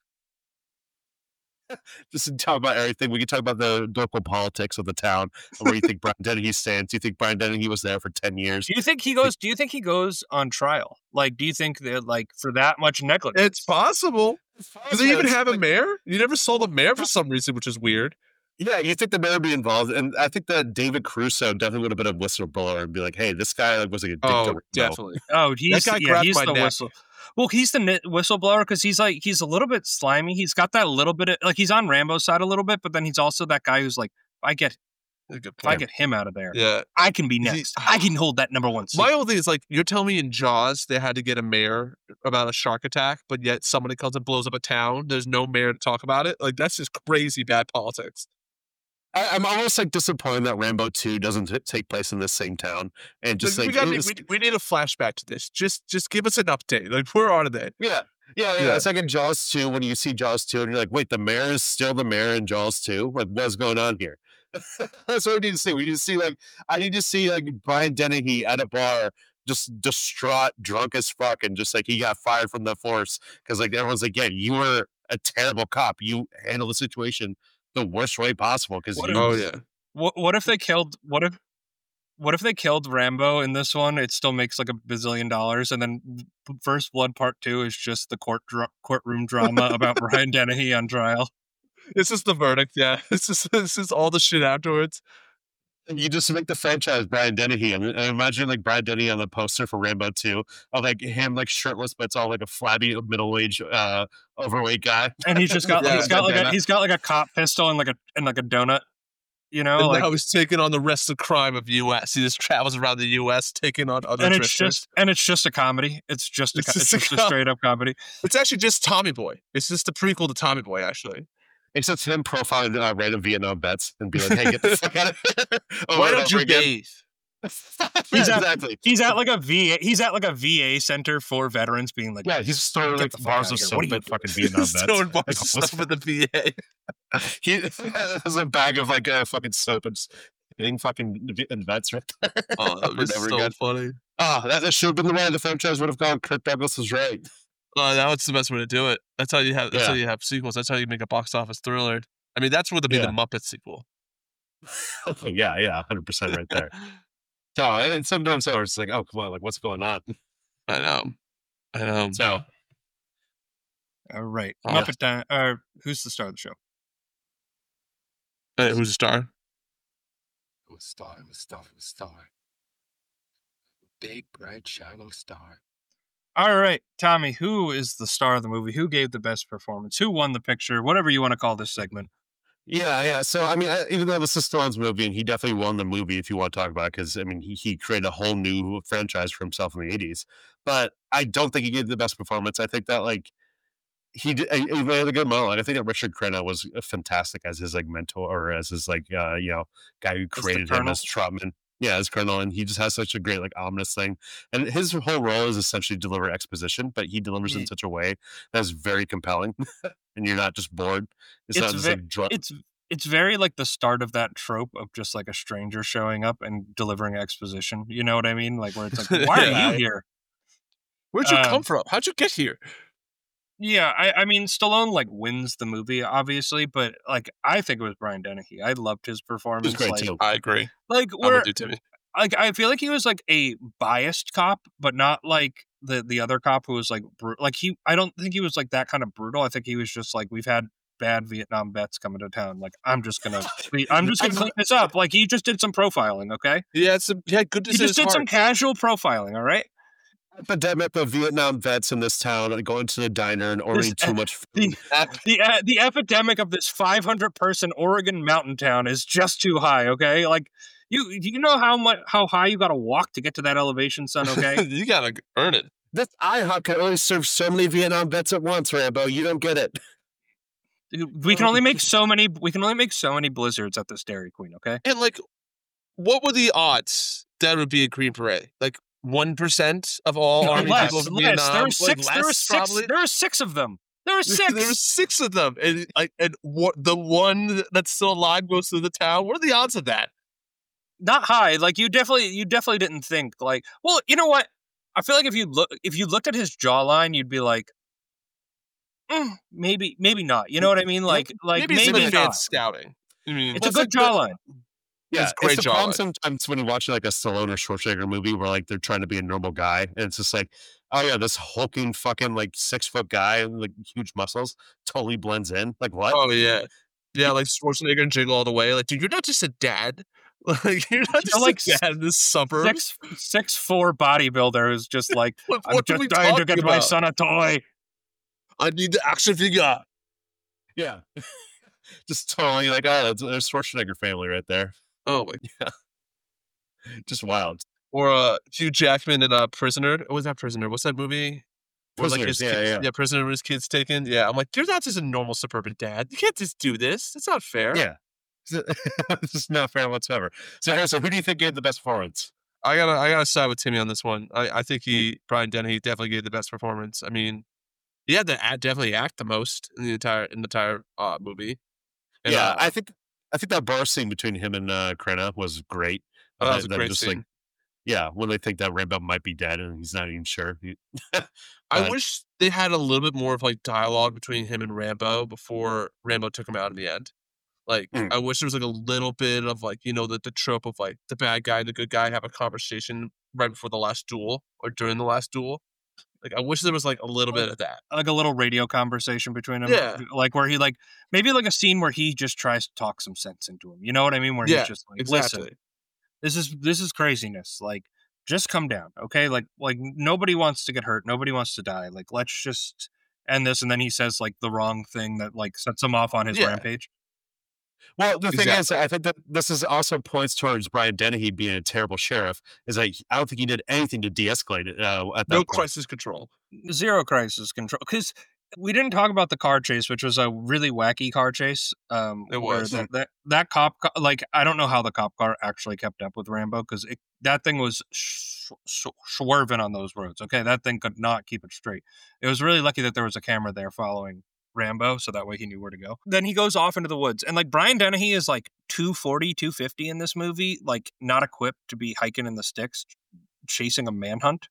Just to talk about everything. We can talk about the local politics of the town, and where you think Brian Dennehy stands. Do you think Brian Dennehy was there for ten years? Do you think he goes? Do you think he goes on trial? Like, do you think that like for that much negligence? It's possible. Do they even It's have a like- mayor? You never saw the mayor for some reason, which is weird. Yeah, you think the mayor would be involved, and I think that David Caruso definitely would have been a whistleblower and be like, "Hey, this guy like was like a dick to Oh, Rambo." definitely. Oh, he's guy yeah, grabbed he's my the neck. whistle. Well, he's the ni- whistleblower because he's like he's a little bit slimy. He's got that little bit of like he's on Rambo's side a little bit, but then he's also that guy who's like, if I get That's a good if I point. get him out of there, Yeah. I can be He- next. I can hold that number one seat. My whole thing is like, you're telling me in Jaws they had to get a mayor about a shark attack, but yet somebody comes and blows up a town. There's no mayor to talk about it. Like, that's just crazy bad politics. I, I'm almost like disappointed that Rambo two doesn't t- take place in the same town, and just Like, like, we, got, it was- we, we need a flashback to this. Just just give us an update. Like, where are they? yeah, yeah, yeah, Yeah. It's like in Jaws two when you see Jaws two, and you're like, wait, the mayor is still the mayor in Jaws two. Like, what's going on here? That's what we need to see. We need to see like I need to see like Brian Dennehy at a bar, just distraught, drunk as fuck, and just like he got fired from the force because like everyone's like, yeah, you were a terrible cop. You handled the situation the worst way possible because What you. if- Oh, yeah. What what if they killed? What if what if they killed Rambo in this one? It still makes like a bazillion dollars, and then First Blood Part Two is just the court dra- courtroom drama about Brian Dennehy on trial. This is the verdict. Yeah, this is this is all the shit afterwards. You just make the franchise Brian Dennehy. I mean, I imagine like Brian Dennehy on the poster for Rambo two, of like him like shirtless, but it's all like a flabby middle aged uh, overweight guy, and he's just got Yeah. he's got like a he's got like a cop pistol and like a and like a donut. You know, And like, now he's taking on the rest of the crime of U S. He just travels around the U S taking on other and drifters. it's just and it's just a comedy. It's just a, It's co- just it's a just a com- straight up comedy. It's actually just Tommy Boy. It's just a prequel to Tommy Boy, actually. It's just him profiling uh, random Vietnam vets and be like, "Hey, get the fuck out of here!" Over Why and don't you over again. bathe? Yeah, He's at- exactly. He's at like a V A. He's at like a V A center for veterans, being like, Yeah, he's storing Get like the fuck bars outta of here. soap What are you at fucking Vietnam vets. Throwing bars Like, of stuff at the V A. he has a bag of like uh, fucking soap and just hitting fucking v- vets right there. Oh, that Over was and over so again. funny. Oh, that, that should have been the way the franchise would have gone. Kirk Douglas was right. Oh, that was the best way to do it. That's how you have. That's Yeah. how you have sequels. That's how you make a box office thriller. I mean, that's where the be Yeah. the Muppet sequel. yeah, yeah, one hundred percent right there. So, and sometimes so it's like, oh, come on, like, what's going on? I know. I know. So, all right, Oh, Muppet Time. Uh, who's the star of the show? Hey, who's the star? It was star, it was star, it was star. Big, bright, shining star. All right, Tommy, who is the star of the movie? Who gave the best performance? Who won the picture? Whatever you want to call this segment. yeah, yeah. So, I mean, I, even though this is Stallone's movie, and he definitely won the movie if you want to talk about it, because, I mean, he, he created a whole new franchise for himself in the eighties. But I don't think he gave the best performance. I think that, like, he did he he had a good monologue. I think that Richard Crenna was fantastic as his, like, mentor, or as his, like, uh, you know, guy who the created him Colonel? as Trotman. Yeah, as Colonel, and he just has such a great, like, ominous thing. And his whole role is essentially deliver exposition, but he delivers it Yeah. in such a way that's very compelling, and you're not just bored. It's, It's not just ve- like dr- It's it's very like the start of that trope of just like a stranger showing up and delivering exposition. You know what I mean? Like where it's like, why Yeah. are you here? Where'd you Um, come from? How'd you get here? Yeah, I, I mean, Stallone like wins the movie, obviously, but like I think it was Brian Dennehy. I loved his performance. great, like, too. I agree. like I'm where with you, Timmy. like I feel like he was like a biased cop, but not like the the other cop who was like bru- like he. I don't think he was like that kind of brutal. I think he was just like, we've had bad Vietnam vets coming to town. Like I'm just gonna be, I'm just gonna clean this up. Like he just did some profiling. Okay, He had some. He had good he decisions. just did some casual profiling. All right. epidemic of Vietnam vets in this town going to the diner and ordering This- too much food. the the uh, the epidemic of this five hundred person Oregon mountain town is just too high. Okay, like you you know how much how high you got to walk to get to that elevation, son. Okay, you gotta earn it. This IHOP can only serve so many Vietnam vets at once, Rambo. You don't get it. Dude, we can only make so many. We can only make so many blizzards at this Dairy Queen. Okay, And like, what were the odds that would be a Green Beret? Like one percent of all army less, people from less. Vietnam. There were Like, six. there were less, six. probably. There were six of them. There were six. There were six of them, and like, and what the one that's still alive goes through the town. What are the odds of that? Not high. Like you definitely, you definitely didn't think like. Well, you know what? I feel like if you look, if you looked at his jawline, you'd be like, "Mm, maybe, maybe not. You know what I mean? Like, like maybe, maybe, some advanced not. scouting. I mean, It's a What's good like the- jawline. Yeah, It's great it's the problem jawline. sometimes when you watch like a Stallone or Schwarzenegger movie where like they're trying to be a normal guy, and it's just like, oh yeah, this hulking fucking like six foot guy and like huge muscles totally blends in. Like what? Oh yeah, yeah, like Schwarzenegger and Jiggle all the way. Like, dude, you're not just a dad. Like, you're not just like a dad in this suburb. Six six four bodybuilder who's just like, What, I'm what are we just trying to talking get my about? son a toy. I need the action figure. Yeah, just totally like, oh, that's- there's Schwarzenegger family right there. Oh my! Just wild. Or uh, Hugh Jackman in uh, Prisoner. What was that Prisoner? What's that movie? Where, like, Prisoners, his yeah, kids, yeah. yeah, Prisoner with his kids taken. Yeah, I'm like, you're not just a normal suburban dad. You can't just do this. It's not fair. Yeah, this is not fair whatsoever. So, Harrison, who do you think gave the best performance? I gotta, I gotta side with Timmy on this one. I, I think he, Brian Dennehy, definitely gave the best performance. I mean, he had to act, definitely act the most in the entire, in the entire uh, movie. And, yeah, uh, I think I think that bar scene between him and uh, Crenna was great. oh, that was a Them great just, scene. Like, yeah, when they think that Rambo might be dead and he's not even sure. He- I but- wish they had a little bit more of like dialogue between him and Rambo before Rambo took him out in the end. Like, Mm. I wish there was like a little bit of like, you know, the, the trope of like the bad guy and the good guy have a conversation right before the last duel or during the last duel. Like, I wish there was like a little bit of that. Like a little radio conversation between them. Yeah. Like where he like, maybe like a scene where he just tries to talk some sense into him. You know what I mean? Where Yeah, he's just like, exactly. listen, this is, this is craziness. Like, just come down. Okay. Like, like nobody wants to get hurt. Nobody wants to die. Like, let's just end this. And then he says like the wrong thing that like sets him off on his Yeah. rampage. Well, the thing is, Exactly. I think that this is also points towards Brian Dennehy being a terrible sheriff. Is like I don't think he did anything to de-escalate it uh, at that No point. crisis control. Zero crisis control. Because we didn't talk about the car chase, which was a really wacky car chase. Um, It where was. That, that, that cop, ca- like, I don't know how the cop car actually kept up with Rambo because that thing was sh- sh- swerving on those roads. Okay. That thing could not keep it straight. It was really lucky that there was a camera there following Rambo, so that way he knew where to go. Then he goes off into the woods, and like Brian Dennehy is like two forty, two fifty in this movie, like not equipped to be hiking in the sticks, chasing a manhunt.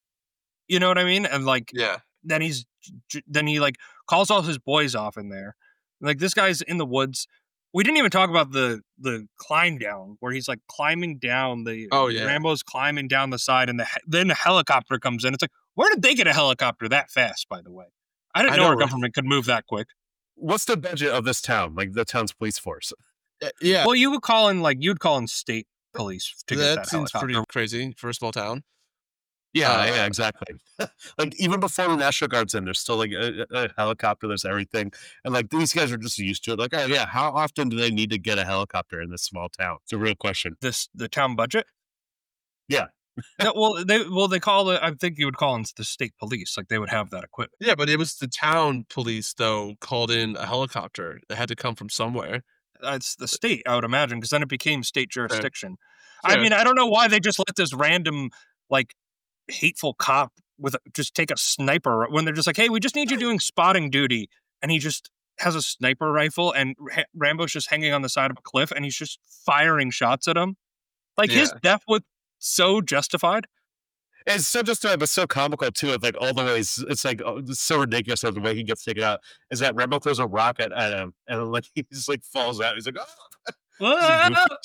You know what I mean? And like, Yeah. then he's then he like calls all his boys off in there. Like this guy's in the woods. We didn't even talk about the the climb down where he's like climbing down the Oh, yeah. Rambo's climbing down the side, and the he- then a helicopter comes in. It's like, where did they get a helicopter that fast? By the way, I didn't I know, know, our right? government could move that quick. What's the budget of this town? Like the town's police force? Uh, Yeah. Well, you would call in like you'd call in state police to get that that seems helicopter. pretty crazy for a small town. Yeah, Uh, yeah, exactly. Like even before the National Guard's in, there's still like a, a helicopter. There's everything, and like these guys are just used to it. Like, oh yeah, how often do they need to get a helicopter in this small town? It's a real question. This the town budget. Yeah. No, well, they well they call it. I think you would call in the state police. Like they would have that equipment. Yeah, but it was the town police though called in a helicopter. It had to come from somewhere. It's the state, I would imagine, because then it became state jurisdiction. I Sure. mean, I don't know why they just let this random, like, hateful cop with a, just take a sniper when they're just like, hey, we just need you doing spotting duty, and he just has a sniper rifle, and Ra- Rambo's just hanging on the side of a cliff, and he's just firing shots at him. Like his Yeah. death was so justified. It's so just but so comical too. It's like all the ways. It's like oh, it's so ridiculous of the way he gets taken out. Is that Rambo throws a rock at, at him and like he just like falls out. He's like, oh. It's goofy.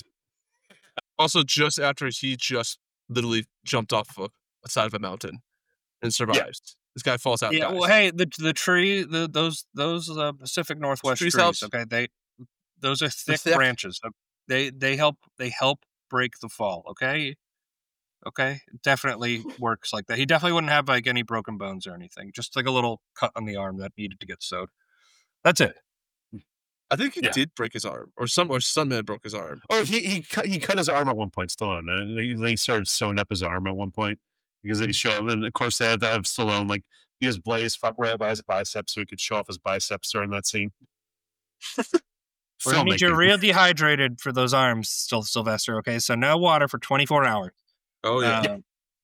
Also, just after he just literally jumped off a, a side of a mountain and survived. This guy falls out. Yeah, and dies. well, hey, the the tree, the those those uh, Pacific Northwest Trees trees, helps. okay, they those are thick, thick. branches. Uh, They they help they help break the fall. Okay, okay, it definitely works like that. He definitely wouldn't have like any broken bones or anything. Just like a little cut on the arm that needed to get sewed. That's it. I think he Yeah. did break his arm, or some, or some man broke his arm. Or he he cut he cut his arm at one point. Stallone, and he, he started sewing up his arm at one point because they show him. And of course, they had to have Stallone like use Blaze fuck right by his biceps so he could show off his biceps during that scene. We're gonna need you Filmmaking. real dehydrated for those arms, still Sylvester. Okay, so no water for twenty-four hours. Oh yeah. Um,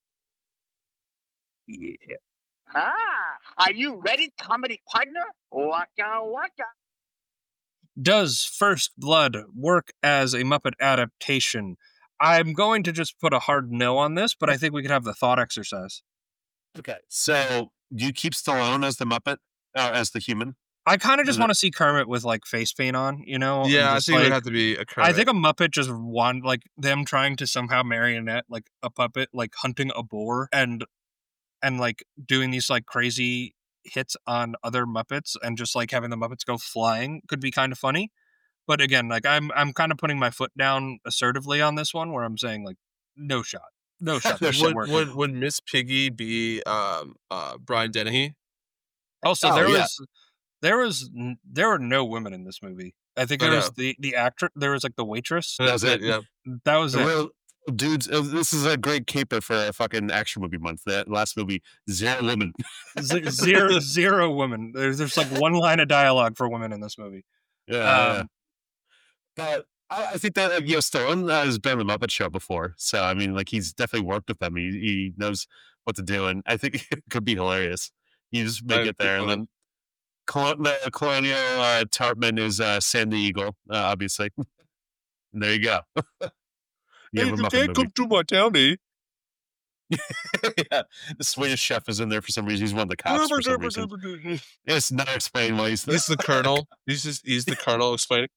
yeah. Ah, are you ready, comedy partner? Waka waka. Does First Blood work as a Muppet adaptation? I'm going to just put a hard no on this, but I think we could have the thought exercise. Okay, so do you keep Stallone as the Muppet or as the human? I kind of just Is it- want to see Kermit with like face paint on, you know? and Yeah, I just, think it like, would have to be a I think Kermit. a Muppet just want like them trying to somehow marionette like a puppet, like hunting a boar and and like doing these like crazy hits on other Muppets and just like having the Muppets go flying could be kind of funny. But again, like I'm I'm kind of putting my foot down assertively on this one where I'm saying like no shot. No shot. No This shot. shit would, working. would would Miss Piggy be um uh Brian Dennehy? Also, Oh, there yeah. was there was n- there were no women in this movie. I think I there was know. the the actor. There was like the waitress. That's it. Yeah. That was The it. real dudes. uh, This is a great caper for a fucking action movie month. That last movie, zero women. Z- zero zero women. There's there's like one line of dialogue for women in this movie. Yeah, yeah. Um, But I, I think that uh, you know Stallone uh, has been on the Muppet Show before, so I mean, like he's definitely worked with them. He he knows what to do, and I think it could be hilarious. You just make That'd it be there, and fun. then Col- the Colonial uh, Tartman is uh, Sandy Eagle, uh, obviously. And there you go. You have a Muppet movie. to my town, eh? Yeah, the Swedish chef is in there for some reason. He's one of the cops for some reason. It's not explained why he's there. He's the colonel. He's just he's the colonel explaining.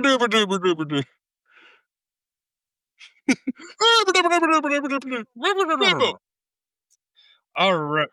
All right.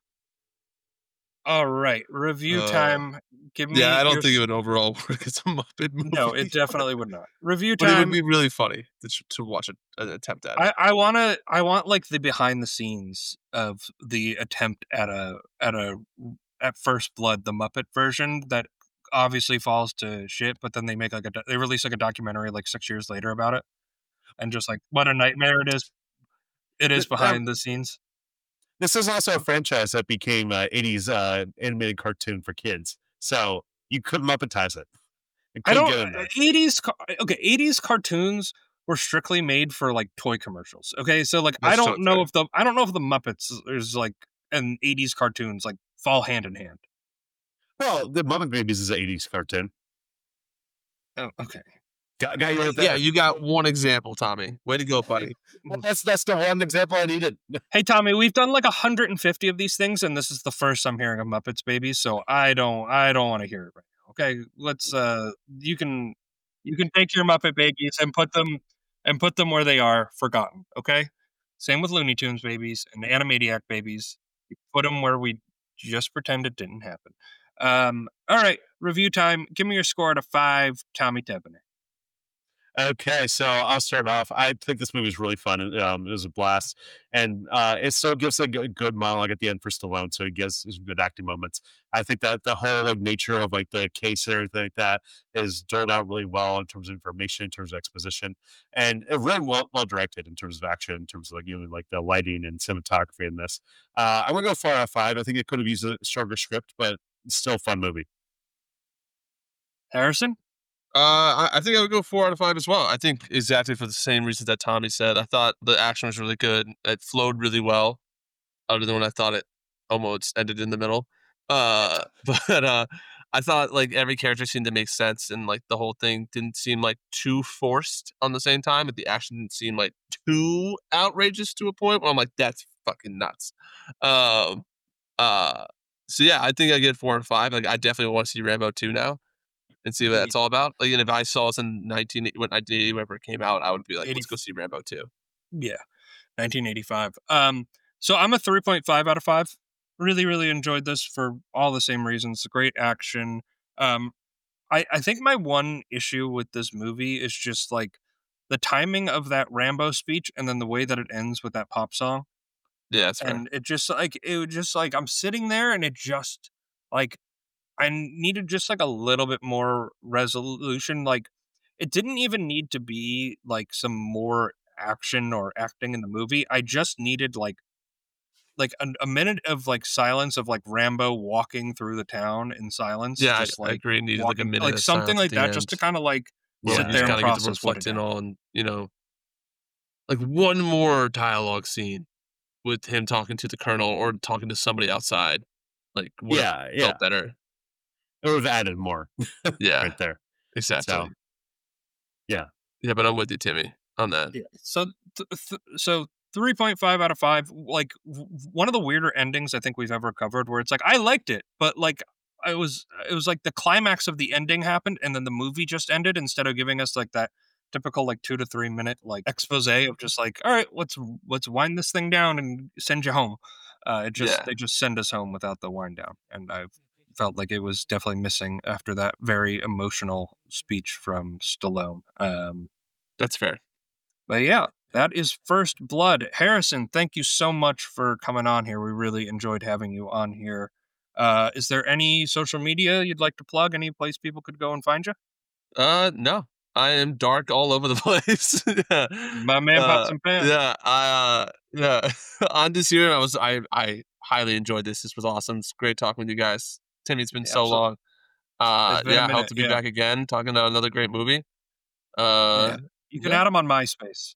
All right. Review Uh, time. Give me. Yeah, I don't your think s- it would overall work as a Muppet movie. No, it definitely would not. Review But it would time. be really funny to, to watch it, an attempt at it. I, I want to. I want like the behind the scenes of the attempt at a at a at First Blood, the Muppet version that obviously falls to shit. But then they make like a do- they release like a documentary like six years later about it, and just like what a nightmare it is. It is Th- um, behind the scenes. This is also a franchise that became uh, eighties uh, animated cartoon for kids. So you couldn't Muppetize it. You I couldn't don't. get in there. eighties. ca- Okay, eighties cartoons were strictly made for like toy commercials. Okay, so like I That's don't so know true. if the I don't know if the Muppets is like and eighties cartoons like fall hand in hand. Well, the Muppet Babies is an eighties cartoon. Oh, okay. Got, got you right there. Yeah, you got one example, Tommy. Way to go, buddy. Well, that's that's the one example I needed. Hey Tommy, we've done like one hundred fifty of these things, and this is the first I'm hearing of Muppets Babies, so I don't I don't want to hear it right now. Okay, let's uh you can you can take your Muppet Babies and put them and put them where they are, forgotten. Okay, same with Looney Tunes babies and Animaniac babies. You put them where we just pretend it didn't happen. Um, all right, review time. Give me your score out of five, Tommy Tebbener. Okay, so I'll start off. I think this movie is really fun. Um, it was a blast, and uh, it still gives a good, good monologue at the end for Stallone. So he gives some good acting moments. I think that the whole like, nature of like the case and everything like that is doled out really well in terms of information, in terms of exposition, and it really well well directed in terms of action, in terms of like you know like the lighting and cinematography in this. Uh, I'm gonna go four out of five. I think it could have used a stronger script, but it's still a fun movie. Harrison? Uh, I, I think I would go four out of five as well. I think exactly for the same reasons that Tommy said. I thought the action was really good. It flowed really well, other than when I thought it almost ended in the middle. Uh, but uh, I thought like every character seemed to make sense, and like the whole thing didn't seem like too forced on the same time. But the action didn't seem like too outrageous to a point where I'm like, that's fucking nuts. Um, uh, so yeah, I think I get four and five. Like I definitely want to see Rambo two now. And see what that's all about. Like, and if I saw this in nineteen when nineteen eighty, whenever it came out, I would be like, let's go see Rambo two. Yeah, nineteen eighty-five. Um, so I'm a three point five out of five. Really, really enjoyed this for all the same reasons. Great action. Um, I I think my one issue with this movie is just like the timing of that Rambo speech, and then the way that it ends with that pop song. Yeah, that's fair. And it just like it would just like I'm sitting there, and it just like. I needed just like a little bit more resolution. Like it didn't even need to be like some more action or acting in the movie. I just needed like like a, a minute of like silence of like Rambo walking through the town in silence. Yeah, just I, like I agree. It needed like a walking- minute, like of something silence like at the that, end. just to kind of like yeah, sit just there and kind of get to process what reflect it in is. on, you know, like one more dialogue scene with him talking to the colonel or talking to somebody outside. Like, would have Yeah, yeah. felt better. It would have added more Yeah, right there. exactly. So, yeah. Yeah, but I'm with you, Timmy, on that. Yeah. So th- th- so three point five out of five. Like w- one of the weirder endings I think we've ever covered, where it's like I liked it, but like I was it was like the climax of the ending happened, and then the movie just ended instead of giving us like that typical like two to three minute like expose of just like all right, let's let's wind this thing down and send you home. Uh, it just Yeah. they just send us home without the wind down, and I felt like it was definitely missing after that very emotional speech from Stallone. Um, That's fair. but yeah, that is First Blood. Harrison, thank you so much for coming on here. We really enjoyed having you on here. Uh, is there any social media you'd like to plug? Any place people could go and find you? Uh, no, I am dark all over the place. Yeah. My man, Uh, Pots and Pans. Yeah, I uh, yeah. On this year, I was I I highly enjoyed this. This was awesome. It's great talking with you guys. Timmy, it's been Yeah, so absolutely. long. Uh, It's been a yeah, I hope minute, to be yeah. back again talking about another great movie. Uh, Yeah. You can yeah. add them on MySpace.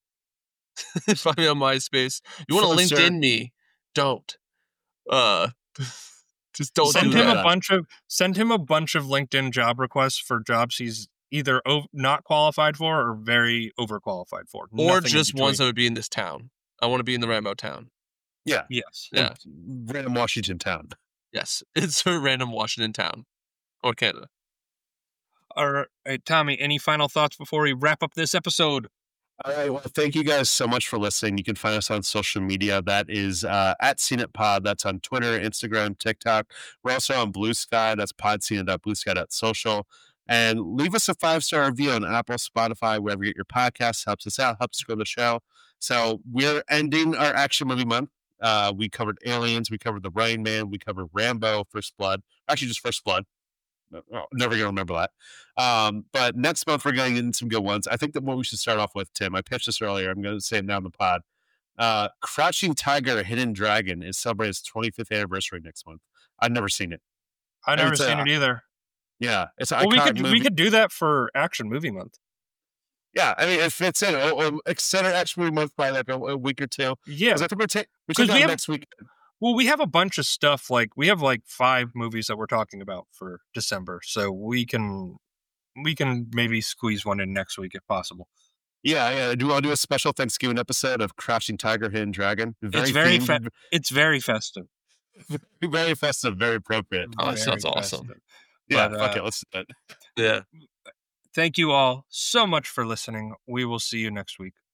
Find me on MySpace. You want to Fun, sir. LinkedIn me? Don't. Uh, just don't Send do him that. a bunch of send him a bunch of LinkedIn job requests for jobs he's either o- not qualified for or very overqualified for, or Nothing in just ones that between. would be in this town. I want to be in the Rambo town. Yeah. Yes. Yeah. Random Washington town. Yes. It's a random Washington town or Canada. All right, Tommy, any final thoughts before we wrap up this episode? All right. Well, thank you guys so much for listening. You can find us on social media. That is uh, at Scene It Pod. That's on Twitter, Instagram, TikTok. We're also on Blue Sky. That's podscene dot blue sky dot social. And leave us a five-star review on Apple, Spotify, wherever you get your podcasts. Helps us out, helps grow the show. So we're ending our action movie month. Uh, we covered Aliens. We covered The Rain Man. We covered Rambo, First Blood. Actually, just First Blood. Oh, never going to remember that. Um, but next month, we're going to get into some good ones. I think that what we should start off with, Tim, I pitched this earlier. I'm going to say it now in the pod. Uh, Crouching Tiger, Hidden Dragon is celebrating its twenty-fifth anniversary next month. I've never seen it. I've never seen a, it either. Yeah, it's an well, we iconic could movie. we could do that for Action Movie Month. Yeah, I mean, it fits in. Or, or extend our Action Movie Month by like a, a week or two. Yeah, because I think we're, ta- we're 'Cause taking we on have- next week. Well, we have a bunch of stuff. Like we have like five movies that we're talking about for December, so we can we can maybe squeeze one in next week if possible. Yeah, yeah. Do you want to do a special Thanksgiving episode of Crouching Tiger, Hidden Dragon? It's very themed, fe- it's very festive. very festive, very appropriate. Oh, that Very sounds awesome. festive. Yeah, But, fuck uh, it. Let's do it. Yeah. Thank you all so much for listening. We will see you next week.